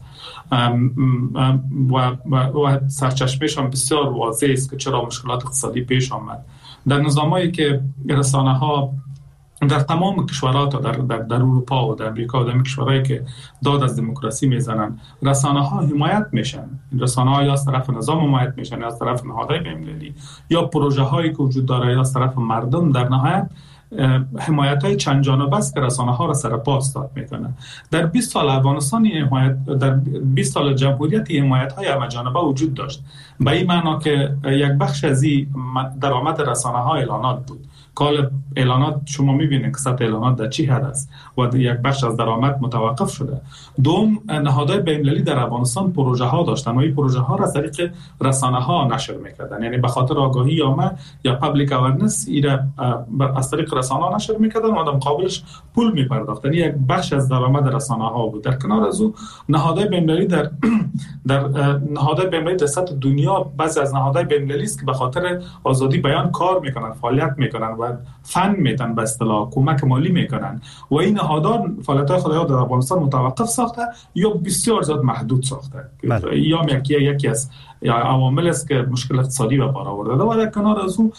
و سرچشمه‌شان بسیار واضح است که چرا مشکلات اقتصادی پیش آمد. در نظامایی که رسانه‌ها در تمام کشورها تا در اروپا و در امریکا و در کشورهایی که داد از دموکراسی میزنن، رسانه‌ها حمایت میشن. رسانه‌ها یا از طرف نظام حمایت میشن یا از طرف نهادهای بین‌المللی یا پروژه‌هایی که وجود داره یا از طرف مردم. در نهایت حمایت‌های چند جانبه است که رسانه‌ها را سر پا استاد میکنه. در 20 سال افغانستان در 20 سال جمهوریت حمایت‌های همه جانبه وجود داشت. به این معنا که یک بخش از این درآمد رسانه‌ها اعلانات بود. کال اعلانات شما میبینید که سطح اعلانات در چی حد است و یک بخش از درآمد متوقف شده. دوم، نهادهای بین‌المللی در افغانستان پروژه ها داشتن و این پروژه ها را از طریق رسانه ها نشر میکردن، یعنی به خاطر آگاهی عامه یا پابلیک اورننس ایره از طریق رسانه ها نشر میکردن و آدم قابلش پول میپرداختن. یک بخش از درآمد رسانه ها بود. در کنار از او نهادهای بین‌المللی در نهادهای بین‌المللی در سطح دنیا بعضی از نهادهای بین‌المللی است که به خاطر آزادی بیان کار میکنن، فعالیت میکنن و فند میدن، به اصطلاح کمک مالی میکنن و این نهادان فعالیت‌های خودها در افغانستان متوقف ساخته یا بسیار زیاد محدود ساخته. یا یکی از عوامل است که مشکل اقتصادی به بار آورده و در کنار از اون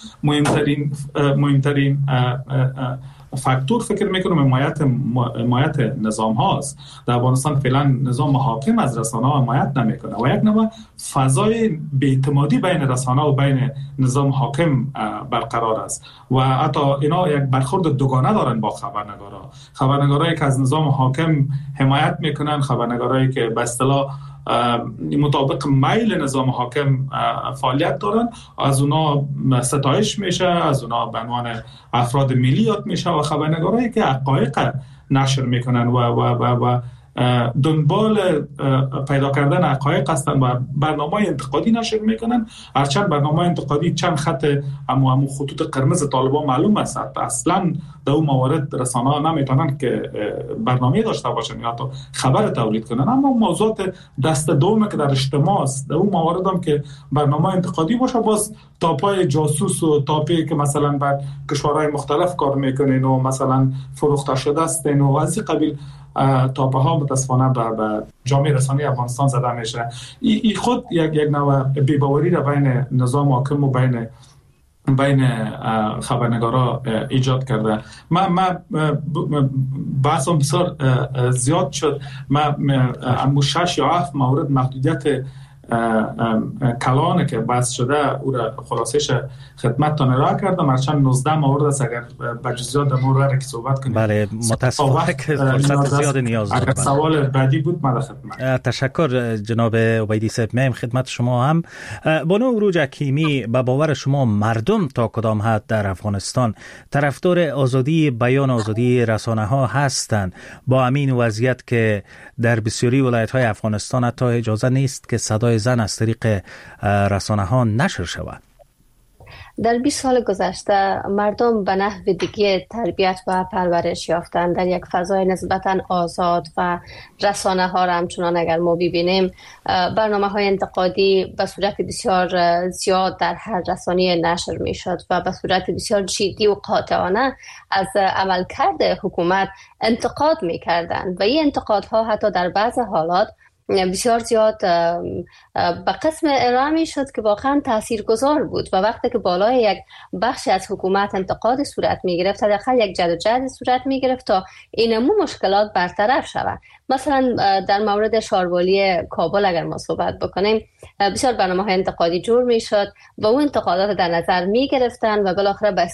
مهمترین فاکتور فکر میکنم حمایت نظام هاست. در افغانستان فعلا نظام حاکم از رسانه ها حمایت نمیکنه و یک نوع فضای بی‌اعتمادی بین رسانه و بین نظام حاکم برقرار است و حتی اینا یک برخورد دوگانه دارن با خبرنگارایی که از نظام حاکم حمایت میکنن، خبرنگارایی که به اصطلاح مطابق میل نظام حاکم فعالیت دارن، از اونا ستایش میشه، از اونا به عنوان افراد ملی یاد میشه و خبرنگارایی که حقایق نشر میکنن و دنبال پیدا کردن حقایق هستن و برنامه انتقادی نشر میکنن. هرچند برنامه انتقادی چند خط همو خطوط قرمز طالبان معلوم است، اصلا در اون موارد رسانه ها نمیتونن که برنامه داشته باشن یا تا خبر تولید کنن، اما موضوعات دست دوم که در اجتماع است، در اون موارد هم که برنامه انتقادی باشه، باز تاپای جاسوس و تاپی که مثلا بر کشورهای مختلف کار میکنین و مثلا فروخته شده استین و از این قبیل تاپه ها متاسفانه به جامعه رسانی افغانستان زده میشه. این خود یک نوع بی‌باوری را بین نظام حاکم و بین خبرنگارا ایجاد کرده. من بحثم بسیار زیاد شد. من 6 یا 7 مورد محدودیت کلانه که بحث شده او را خلاصش خدمتتان ارائه کردم. هرچند 19 مورد است، اگر به جزئیات در مورد که صحبت کنیم. بله، متاسفانه که فرصت زیاد نیاز دارم. اگر سوال بعدی بود من خدمت. تشکر جناب عبیدی صاحب. میم خدمت شما هم. بانو عروج حکیمی، به باور شما مردم تا کدام حد در افغانستان طرفدار آزادی بیان، آزادی رسانه ها هستند با امین وضعیت که در بسیاری ولایت های افغانستان حتی اجازه نیست که صدای زن از طریق رسانه ها نشر شود؟ در 20 سال گذشته مردم به نحو دیگه تربیت و پرورش یافتند در یک فضای نسبتاً آزاد و رسانه ها را همچنان اگر ما ببینیم برنامه های انتقادی به صورت بسیار زیاد در هر رسانه نشر می شد و به صورت بسیار جدی و قاطعانه از عملکرد حکومت انتقاد می کردند و این انتقادها حتی در بعض حالات بسیار زیاد به قسم ارائه می شد که واقعا تاثیرگذار بود و وقتی که بالای یک بخش از حکومت انتقاد صورت می گرفت حداقل یک جدوجهد صورت می گرفت تا اینمو مشکلات برطرف شود. مثلا در مورد شاروالی کابل اگر ما صحبت بکنیم بسیار برنامه‌های انتقادی جور می شد و اون انتقادات در نظر می گرفتن و بالاخره به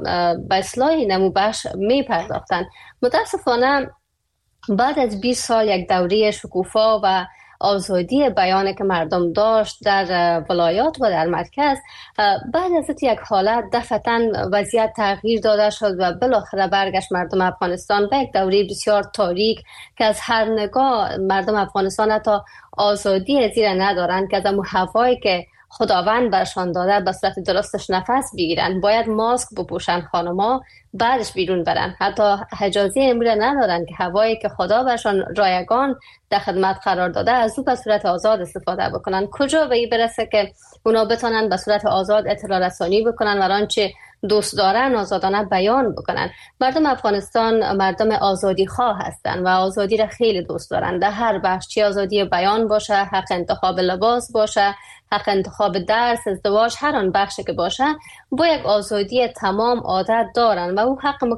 اصلاح اینمو بخش می پرداختن. متاسفانه بعد از 20 سال یک دوره شکوفا و آزادی بیان که مردم داشت در ولایات و در مرکز، بعد از یک حالت دفعتاً وضعیت تغییر داده شد و بالاخره برگشت مردم افغانستان به یک دوره بسیار تاریک که از هر نگاه مردم افغانستان حتی آزادی زیر ندارند که از اون هوایی که خداوند برشان داده به صورت درستش نفس بگیرن. باید ماسک بپوشن خانما، بعدش بیرون برن. حتی اجازه امروز ندارن که هوایی که خدا برشان رایگان در خدمت قرار داده از او به صورت آزاد استفاده بکنن. کجا به این برسه که اونا بتونن به صورت آزاد اطلاع رسانی بکنن و آنچه دوست دارن آزادانه بیان بکنن. مردم افغانستان مردم آزادی خواه هستن و آزادی را خیلی دوست دارن در هر بخش، چه آزادی بیان باشه، حق انتخاب لباس باشه، حق انتخاب درس، ازدواج، هر آن بخشی که باشه با یک آزادی تمام عادت دارن و او حق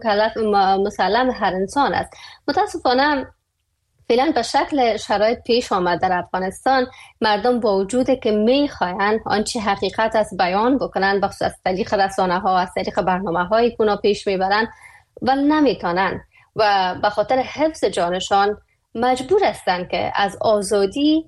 مسلم هر انسان است. متاسفانه فعلا به شکل شرایط پیش آمد در افغانستان مردم با وجود که میخواین آنچه حقیقت است بیان بکنن بخصوص از طریق رسانه ها، از طریق برنامه هایی که اونا پیش میبرن و نمیتونن و به خاطر حفظ جانشان مجبور هستن که از آزادی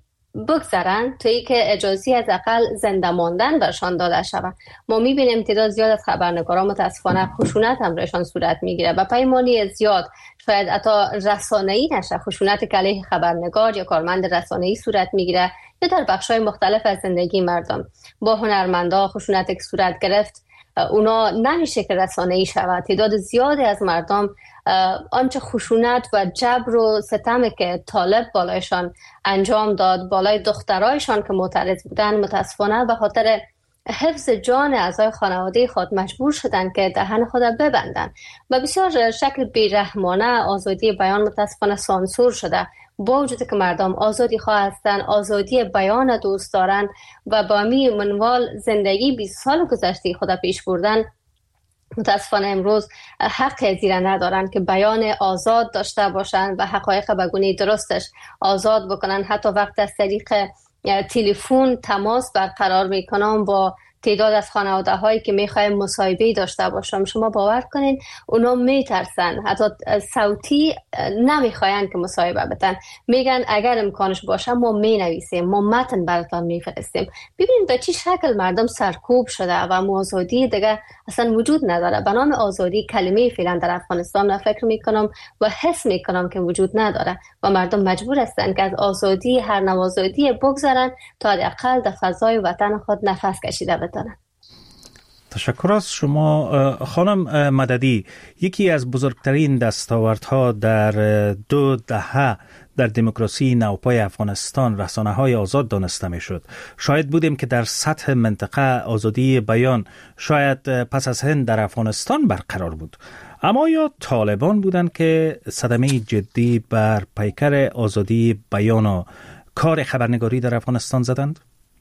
بگذرن تا ای که اجازه از اقل زنده ماندن برشان داده شود. ما میبینیم تعداد زیاد از خبرنگاران متاسفانه خشونت هم برشان صورت میگیره و پیمانی زیاد شاید حتی رسانه‌ای نشه خشونت که علیه خبرنگار یا کارمند رسانه‌ای صورت میگیره یا در بخش‌های مختلف از زندگی مردم. با هنرمندا خشونت که صورت گرفت اونا نمیشه که رسانه‌ای شود. تعداد زیادی از مردم آنچه خشونت و جبر و ستم که طالب بالایشان انجام داد بالای دخترایشان که معترض بودن متاسفانه به خاطر حفظ جان اعضای خانواده خود مجبور شدن که دهن خود ببندن و بسیار شکل بیرحمانه آزادی بیان متاسفانه سانسور شده. با وجود که مردم آزادی خواه هستن، آزادی بیان دوست دارن و با می منوال زندگی 20 سال گذشته خود پیش بردن، متاسفانه امروز حق زیر ندارن که بیان آزاد داشته باشن و حقایق به گونه درستش آزاد بکنن. حتی وقت از طریق تلفن تماس برقرار میکنم با تعداد از خانواده هایی که میخوایم مصاحبه داشته باشم، شما باور کنین اونا میترسن، حتی صوتی نمیخواین که مصاحبه بتن، میگن اگر امکانش باشه ما مینویسیم، ما متن براتون میفرستیم. ببینید به چه شکل مردم سرکوب شده و آزادی دیگه اصلا وجود نداره. به نام آزادی کلمه فعلا در افغانستان را فکر میکنم و حس میکنم که وجود نداره و مردم مجبور هستن که از آزادی هر نوع آزادی بگذرن تا حداقل در فضای وطن خود نفس کشیده بتونن. تشکر از شما خانم مددی. یکی از بزرگترین دستاوردها در 2 دهه در دموکراسی نوپای افغانستان رسانه‌های آزاد دانسته می‌شد. شاید بودیم که در سطح منطقه آزادی بیان شاید پس از هند در افغانستان برقرار بود، اما یا طالبان بودند که صدمه جدی بر پیکر آزادی بیان و کار خبرنگاری در افغانستان زدند؟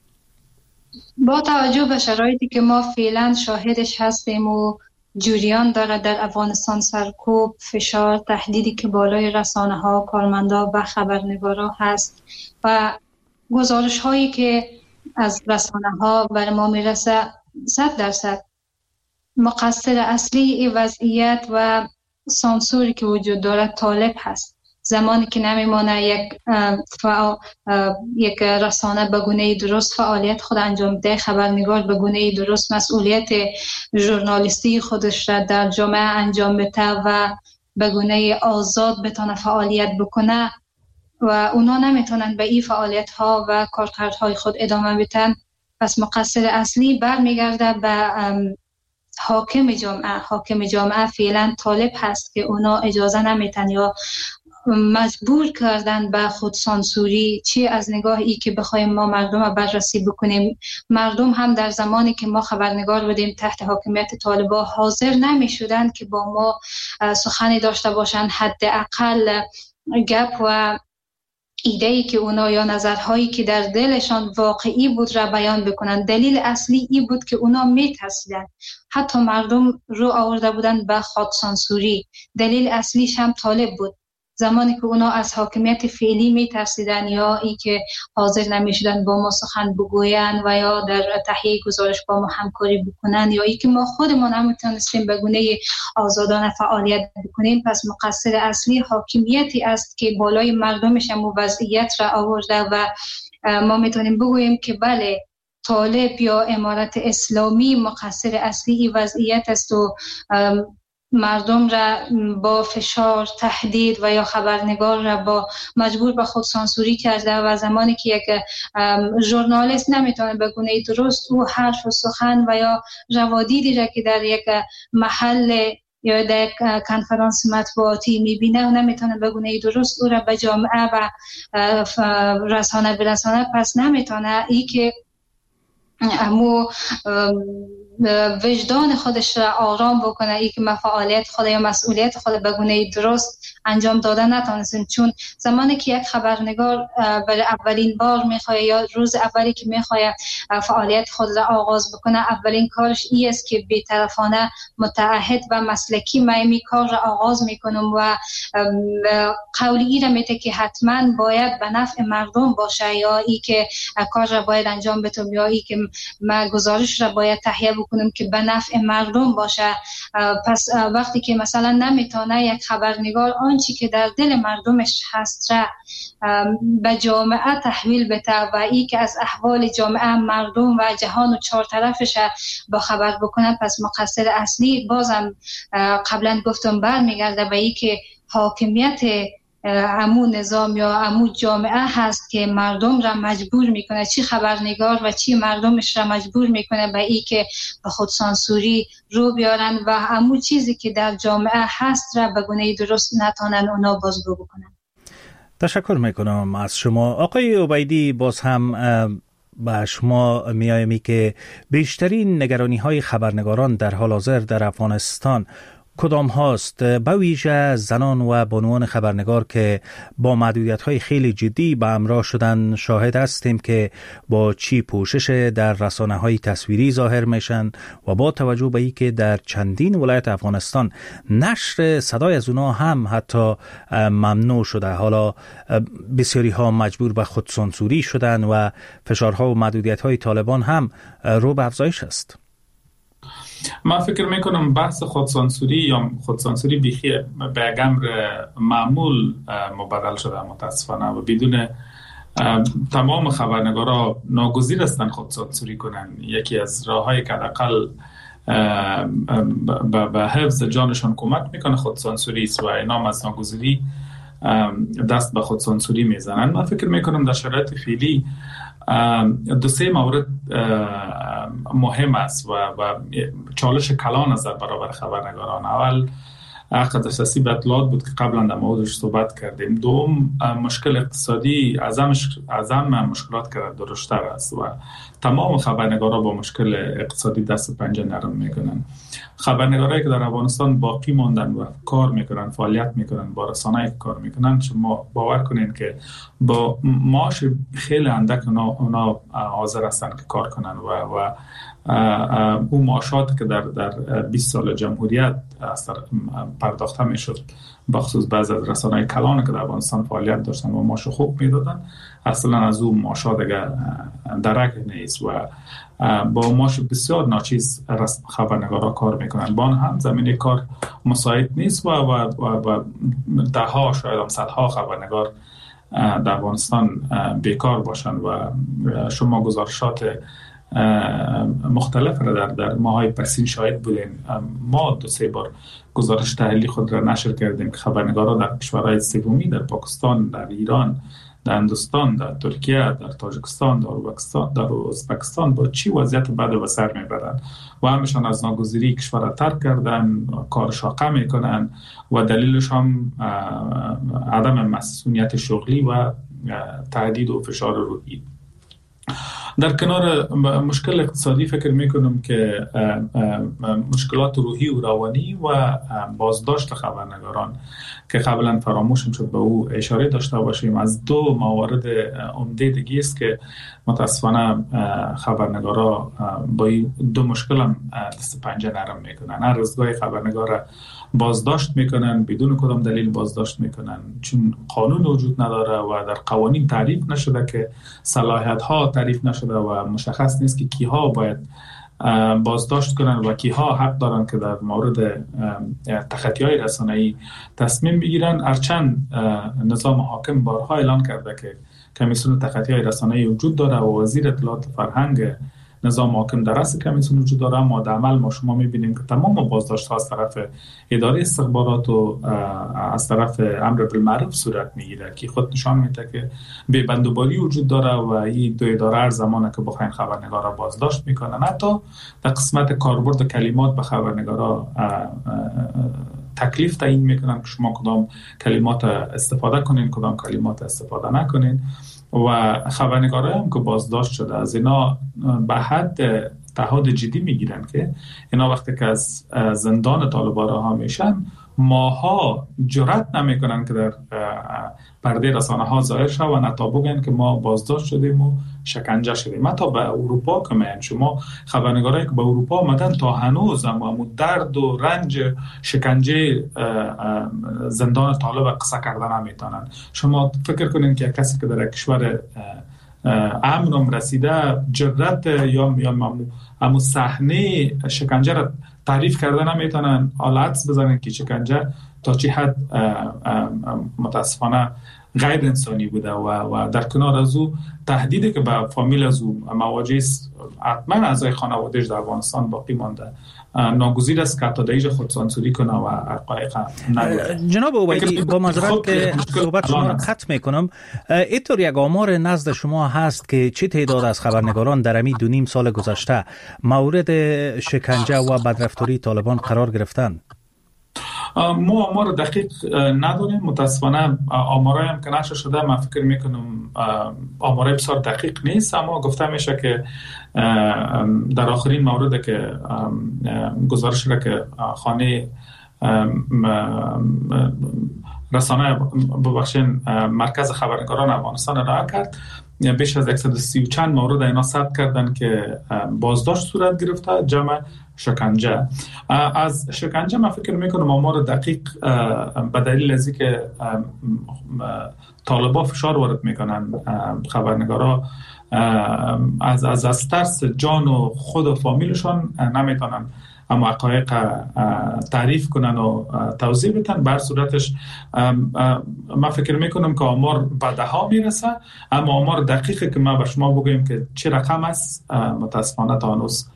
با توجه به شرایطی که ما فعلا شاهدش هستیم و جریان داره در افغانستان، سرکوب، فشار، تهدیدی که بالای رسانه ها، کارمندا و خبرنگارا هست و گزارش هایی که از رسانه ها بر ما میرسه 100% مقصر اصلی این وضعیت و سانسوری که وجود داره طالب هست. زمانی که نمیمانه یک رسانه به گونه درست فعالیت خود انجام ده، خبرنگار به گونه درست مسئولیت ژورنالیستی خودش را در جامعه انجام بده و به گونه آزاد بتونه فعالیت بکنه و اونا نمیتونن به این فعالیت ها و کارکردهای خود ادامه بدن، پس مقصر اصلی برمیگرده به حاکم جامعه فعلا طالب هست که اونا اجازه نمیتن یا مجبور کردن به خود سانسوری، چی از نگاه ای که بخوایم ما مردم رو بررسی بکنیم. مردم هم در زمانی که ما خبرنگار بودیم تحت حاکمیت طالبان حاضر نمی شدن که با ما سخنی داشته باشن، حداقل گپ و ایده‌ای که اونا یا نظرهایی که در دلشان واقعی بود را بیان بکنن. دلیل اصلی ای بود که اونا میترسیدن، حتی مردم رو آورده بودن به خود سانسوری. دلیل اصلیش هم طالب بود. زمانی که اونا از حاکمیت فعلی میترسیدن یا ای که حاضر نمیشدن با ما سخن بگوین و یا در تهیه گزارش با ما همکاری بکنن یا ای که ما خودمون نمیتونستیم به گونه آزادانه فعالیت بکنیم، پس مقصر اصلی حاکمیتی است که بالای مردمش هم وضعیت را آورده و ما میتونیم بگوییم که بله، طالب یا امارت اسلامی مقصر اصلی وضعیت است و مردم را با فشار، تهدید و یا خبرنگار را با مجبور به خود سانسوری کرده و زمانی که یک ژورنالیست نمیتونه به گونه درست او حرف و سخن و یا روادیدی را که در یک محل یا در یک کنفرانس مطبوعاتی میبینه و نمیتونه به گونه درست او را به جامعه و رسانه برسانه، پس نمیتونه ای که امو وجدان خودش را آرام بکنه، ای که فعالیت خود یا مسئولیت خود به گونه درست انجام دادن نتونستن. چون زمانی که یک خبرنگار برای اولین بار میخواد یا روز اولی که میخواد فعالیت خود را آغاز بکنه، اولین کارش ای است که بی‌طرفانه متعهد و مسلکی می کار را آغاز میکنم و قولی ای را میته که حتما باید به نفع مردم باشه یا ای که کار را باید انجام بدم یا ای که ما گزارش را باید تهیه بکنم که به نفع مردم باشه. پس وقتی که مثلا نمیتونه یک خبرنگار آنچه که در دل مردمش هست را به جامعه تحویل بده و ای که از احوال جامعه، مردم و جهان و چهار طرفش با خبر بکنه، پس مقصر اصلی بازم قبلا گفتم برمیگرده به ای که حاکمیت امو نظام یا امو جامعه هست که مردم را مجبور میکنه، چی خبرنگار و چی مردمش را مجبور میکنه به ای که به خود سانسوری رو بیارن و امو چیزی که در جامعه هست را به گونه درست نتونن اونا بازگو بکنن. تشکر میکنم از شما. آقای عبیدی، باز هم با شما میایمی که بیشترین نگرانی های خبرنگاران در حال حاضر در افغانستان کدام هاست؟ به ویژه زنان و بانوان خبرنگار که با محدودیت‌های خیلی جدی به همراه شدن شاهد هستیم که با چی پوشش در رسانه‌های تصویری ظاهر میشن و با توجه به اینکه در چندین ولایت افغانستان نشر صدای از اونا هم حتی ممنوع شده، حالا بسیاری ها مجبور به خودسانسوری شدن و فشارها و محدودیت‌های طالبان هم رو به افزایش است. من فکر میکنم بحث خودسانسوری یا خودسانسوری بیخی به یک امر معمول مبدل شده متاسفانه و بدون تمام خبرنگارا ناگزیر هستند خودسانسوری کنن. یکی از راههایی که حداقل به حفظ جانشان کمک میکنه خودسانسوری است و اینا از ناگزیری دست به خودسانسوری میزنن. من فکر میکنم در شرایط فعلی دو سه مورد مهم است و چالش کلان است در برابر خبرنگاران. اول حق دسترسی به اطلاعات بود که قبلا در موردش صحبت کردیم. دوم مشکل اقتصادی اعظم مشکلات که درشتر است و تمام خبرنگارا با مشکل اقتصادی دست پنجه نرم میکنن. خبرنگارایی که در افغانستان باقی ماندن و کار میکنن، فعالیت میکنن، با رسانه‌ای کار میکنن، شما باور کنین که با معاش خیلی اندک اونا حاضر هستن که کار کنن و اون معاشات که در 20 سال جمهوریت پرداخته میشد بخصوص بعض از رسانه‌های کلان که در افغانستان فعالیت داشتن و معاش خوب میدادن، اصلا از اون معاشات دیگه درک نیست و با معاش بسیار ناچیز خبرنگارا کار میکنن. با هم زمینه کار مساعد نیست و ده ها شاید هم صدها خبرنگار در افغانستان بیکار باشن و شما گزارشات مختلف را در ماهای پسین شاهد بودیم. ما 2-3 بار گزارش تحلیلی خود را نشر کردیم که خبرنگاران در کشورهای سومی، در پاکستان، در ایران، در هندوستان، در ترکیه، در تاجیکستان، در ازبکستان با چی وضعیت بد و سر میبرند و همشان از ناگزیری کشور را ترک کردن، کار شاقه میکنن و دلیلش هم عدم مسئولیت شغلی و تهدید و فشار روحی. در کنار مشکل اقتصادی فکر میکنم که مشکلات روحی و روانی و بازداشت خبرنگاران که قبلا فراموش شد به او اشاره داشته باشیم، از 2 موارد عمده دیگه است که متاسفانه خبرنگارا با این 2 مشکل هم دست پنجه نرم میکنن. هر روزگاه خبرنگار بازداشت میکنن، بدون کدام دلیل بازداشت میکنن، چون قانون وجود نداره و در قوانین تعریف نشده که صلاحیت ها تعریف نشده و مشخص نیست که کیها باید بازداشت کنن و کیها حق دارن که در مورد تخطی های رسانه‌ای تصمیم بگیرن. هرچند نظام حاکم بارها اعلان کرده که کمیسیون تخطی های رسانه‌ای وجود داره و وزیر اطلاعات فرهنگ نظام حاکم در رأس کمیسیون وجود داره، اما در عمل ما شما می‌بینیم که تمام بازداشت ها از طرف اداره استخبارات و از طرف امر بالمعروف صورت میگیره که خود نشان میده که بی‌بندوباری وجود داره و این 2 اداره هر زمانه که بخواین خبرنگارا بازداشت میکنن. حتی در قسمت کاربرد کلمات به خبرنگارا تکلیف تعیین میکنن که شما کدام کلمات استفاده کنین، کدام کلمات استفاده نکنین و خبرنگارا هم که بازداشت شده از اینا به حد تعهد جدی میگیرن که اینا وقتی که از زندان طالبان ها میشن ماها جرأت نمیکنن که در پرده رسانه ها ظاهر شد و نتا بگن که ما بازداشت شدیم و شکنجه شدیم. حتی به اروپا که میان شما خبرنگارایی که به اروپا آمدن تا هنوز هم درد و رنج شکنجه زندان طالب قصه کردن نمیتونن. شما فکر کنین که کسی که در کشور امنم رسیده جرأت یا همون صحنه شکنجه را تعریف کردن نمیتونن، حالت بزنن که شکنجه تا چه حد متاسفانه غیر انسانی بوده و در کنار از او تهدیدی که به فامیل از او مواجه است، حتما اعضای خانواده‌اش در افغانستان باقی مانده، ناگزیر است که حتی دیج خود سانسوری کنه و حقایق نگه. جناب عبیدی با معذرت که صحبت شما را قطع میکنم، اینطور یک آمار نزد شما هست که چه تعداد از خبرنگاران در امی 2.5 سال گذشته مورد شکنجه و بدرفتاری طالبان قرار گرفتند؟ ما آمار دقیق نداریم متاسفانه. آمارایی هم که نشر شده من فکر میکنم آمارای بسیار دقیق نیست، اما گفته میشه که در آخرین مورد که گزارش را که خانه رسانه ببخشین مرکز خبرنگاران افغانستان ارائه کرد، بیش از 130 و چند مورد اینا ثبت کردن که بازداشت صورت گرفته، جمع شکنجه. از شکنجه من فکر میکنم آمار دقیق به دلیل از اینکه طالبا فشار وارد میکنن خبرنگارا از ترس جان و خود و فامیلشان نمیتونن اما حقایق تعریف کنن و توضیح بدن. بر صورتش من فکر میکنم که آمار به 10 ها میرسه، اما آمار دقیقی که ما به شما بگویم که چه رقم است متاسفانه تا هنوز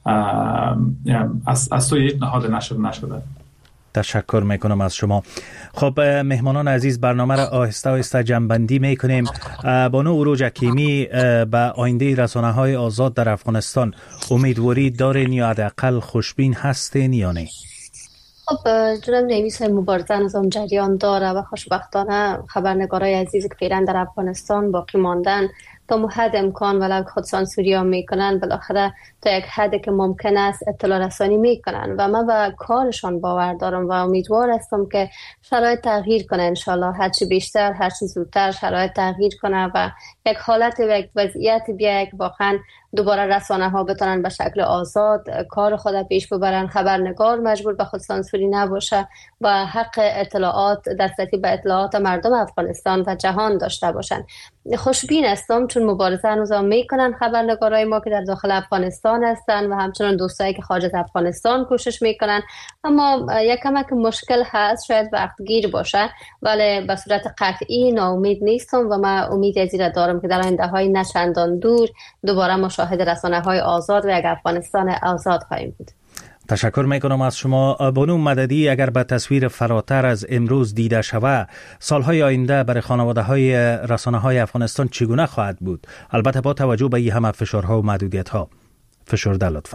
از سوی یک نهاد نشر نشده. تشکر میکنم از شما. خب مهمانان عزیز، برنامه را آهسته آهسته جمع‌بندی میکنیم. بانو عروج حکیمی، به آینده رسانه‌های آزاد در افغانستان امیدواری دارین یا حداقل خوشبین هستین یا نه؟ خب جناب نویس، مبارزه نظام جریان داره و خوشبختانه خبرنگارای عزیزی که فعلا در افغانستان باقی ماندن تا حد امکان ولو خودسانسوری ها میکنن، بالاخره تا یک حدی که ممکن است اطلاع رسانی میکنن و من به کارشان باور دارم و امیدوار هستم که شرایط تغییر کنه. انشالله هرچی بیشتر هرچی زودتر شرایط تغییر کنه و یک حالت و یک وضعیت بیاید که واقعا دوباره رسانه ها بتونن به شکل آزاد کار خود پیش ببرن، خبرنگار مجبور به خودسانسوری نباشه و حق اطلاعات، دسترسی به اطلاعات مردم افغانستان و جهان داشته باشن. خوشبین هستم چون مبارزه هنوز میکنن خبرنگارای ما که در داخل افغانستان هستن و همچنان دوستایی که خارج از افغانستان کوشش میکنن، اما یک کمک مشکل هست، شاید وقتگیر باشه، ولی به صورت قطعی ناامید نیستم و من امید از این دارم که در آینده های نه چندان دور دوباره مشاهده رسانه های آزاد و یک افغانستان آزاد خواهیم بود. تشکر میکنم از شما. بانو مددی، اگر به تصویر فراتر از امروز دیده شود، سالهای آینده برای خانواده های رسانه های افغانستان چگونه خواهد بود؟ البته با توجه به این همه فشارها و محدودیت ها. فشرده لطفاً.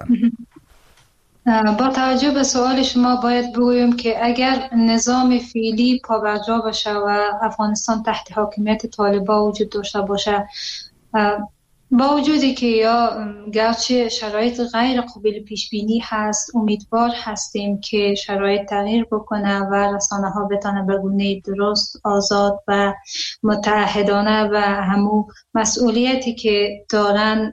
با توجه به سوال شما باید بگویم که اگر نظام فعلی پابرجا باشه و افغانستان تحت حاکمیت طالبان وجود داشته باشه، با وجودی که یا گرچه شرایط غیر قابل پیش بینی هست، امیدوار هستیم که شرایط تغییر بکنه و رسانه ها بتونه به گونه درست، آزاد و متعهدانه و همون مسئولیتی که دارن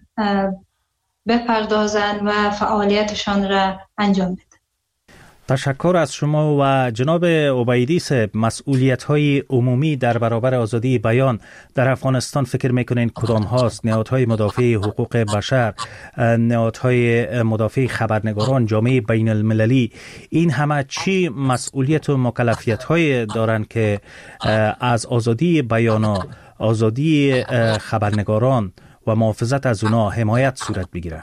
بپردازن و فعالیتشان را انجام بدن. تشکر از شما. و جناب عبیدی صاحب، مسئولیت‌های عمومی در برابر آزادی بیان در افغانستان فکر می‌کنین کدام هاست؟ نهادهای مدافع حقوق بشر، نهادهای مدافع خبرنگاران، جامعه بین المللی، این همه چی مسئولیت و مکلفیت‌های دارن که از آزادی بیان، آزادی خبرنگاران و محافظت از اونا حمایت صورت بگیره؟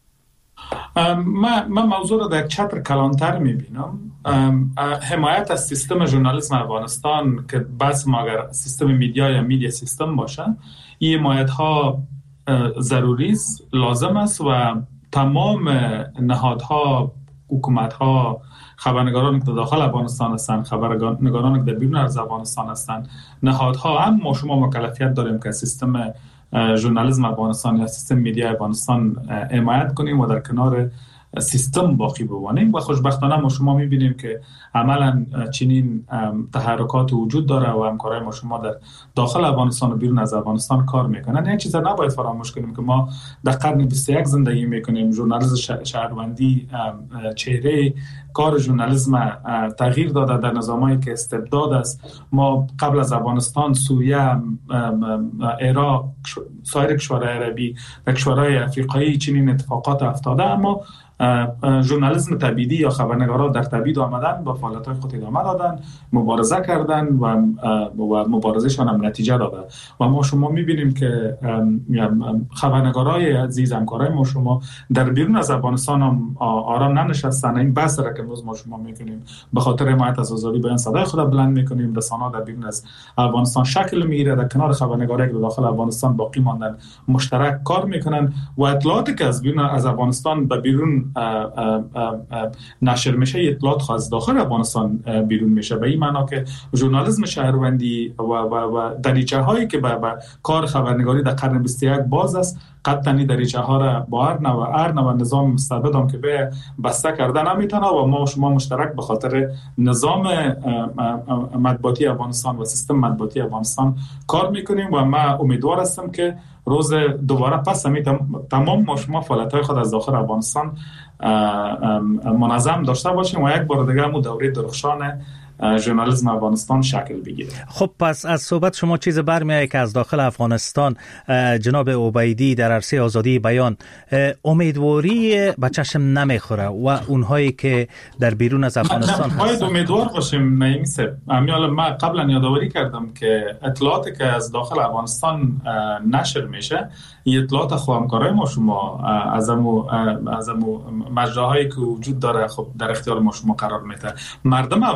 من موضوع رو در چتر کلانتر میبینم. حمایت از سیستم ژورنالیسم افغانستان که بس ما اگر سیستم میدیا یا میدیا سیستم باشه، این حمایت ها ضروری است، لازم است و تمام نهادها، حکومت ها، خبرنگاران که داخل افغانستان هستند، خبرنگاران که در بیرون از افغانستان هستند، نهادها هم ما شما مکلفیت داریم که سیستم ژورنالیسم افغانستان یا سیستم میدیا افغانستان حمایت کنیم و در کنار سیستم باقی بمانیم. و خوشبختانه ما شما میبینیم که عملا چنین تحرکات وجود داره و همکارای ما شما در داخل افغانستان و بیرون از افغانستان کار میکنن. یک چیز نباید فراموش کنیم که ما در قرن 21 زندگی میکنیم. ژورنالیسم شهروندی چهره کار ژورنالیسم تغییر داده در نظامایی که استبداد است. ما قبل از افغانستان، سوریه، عراق، سایر کشورهای عربی و کشورهای افریقایی چنین اتفاقات افتاده، اما ژورنالیسم تبعیدی یا خبرنگاران در تبعید آمدن، با فعالیت‌های خود ادامه دادن، مبارزه کردن و مبارزهشان هم نتیجه داده. و ما شما می‌بینیم که خبرنگارای عزیز، همکارای ما شما در بیرون از افغانستان هم آرام ننشستن. این بحث را که امروز ما شما می‌کنیم به خاطر حمایت از آزادی بیان صدای خود بلند می‌کنیم. رسانه‌ها در بیرون از افغانستان شکل می‌گیره، در کنار خبرنگارایی که داخل افغانستان باقی ماندن مشترک کار می‌کنن و اطلاعاتی که از بیرون از افغانستان به بیرون نشر میشه، اطلاعات از داخل افغانستان بیرون میشه. به این معنا که ژورنالیسم شهروندی و دریچه هایی که به کار خبرنگاری در قرن 21 باز است، قطعا این دریچه ها را با هر نوع نظام مستبد هم که به بسته کردن نمیتونه و ما شما مشترک به خاطر نظام مطبوعاتی افغانستان و سیستم مطبوعاتی افغانستان کار میکنیم و من امیدوار هستم که روز دوباره پس تمام ما شما فعالیت‌های خود از داخل افغانستان منظم داشته باشیم و یک بار دیگه همون دوره درخشان ژورنالیسم افغانستان شکل بگیره. خب پس از صحبت شما چیز برمیاد که از داخل افغانستان جناب عبیدی در عرصه آزادی بیان امیدواری به چشم نمیخوره و اونهایی که در بیرون از افغانستان هستن باید امیدوار باشیم. من قبلا یادآوری کردم که اطلاعاتی که از داخل افغانستان نشر میشه، این اطلاعات همکارای ما شما از مجراهایی که وجود داره خب در اختیار ما شما قرار میده. مردم افغانستان در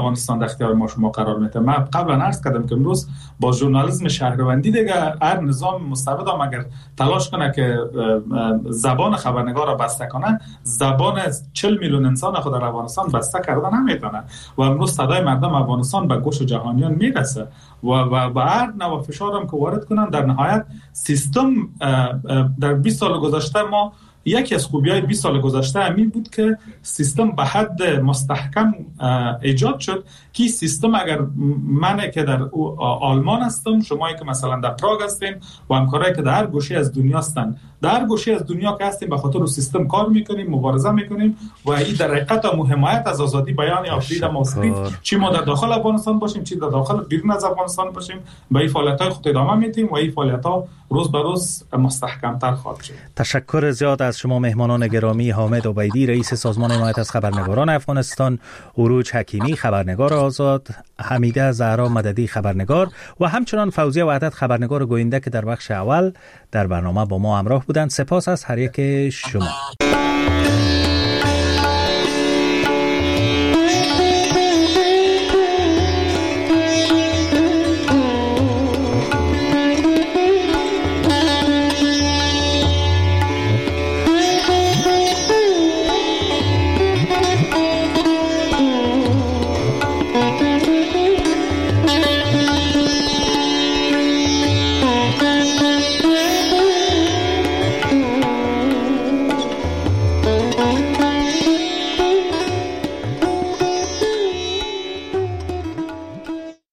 اختیار ما شما قرار میده. من قبلا عرض کردم که امروز با ژورنالیسم شهروندی دیگه هر نظام مستبد هم اگر تلاش کنه که زبان خبرنگار را بسته کنه، زبان 40 میلیون انسان خود در افغانستان بسته کردن نمیتونه و امروز صدای مردم افغانستان به گوش جهانیان میرسه و با هر نوع فشار هم که وارد کنن، در نهایت سیستم در 20 سال گذشته ما یکی از خوبی‌های 20 سال گذشته همین بود که سیستم به حد مستحکم ایجاد شد که سیستم اگر من که در آلمان هستم، شمایی که مثلا در پراگ هستین و همکارایی که در هر گوشه از دنیا هستن، در هر گوشه از دنیا که هستیم به خاطر سیستم کار میکنیم، مبارزه میکنیم و این در حقیقت حمایت از آزادی بیان یا فریدم آف اسپیچ، چی ما در داخل افغانستان باشیم چی در داخل بیرون از افغانستان باشیم، به این فعالیت‌های خود ادامه میدیم و این فعالیت‌ها روز به روز مستحکم‌تر خواهد شد. تشکر زیاد از شما مهمانان گرامی، حامد عبیدی رئیس سازمان حمایت از خبرنگاران افغانستان، عروج حکیمی خبرنگار آزاد، حمیده زهرا مددی خبرنگار و همچنان فوزیه وحدت خبرنگار گوینده که در بخش اول در برنامه با ما همراه بودند. سپاس از هر یک شما.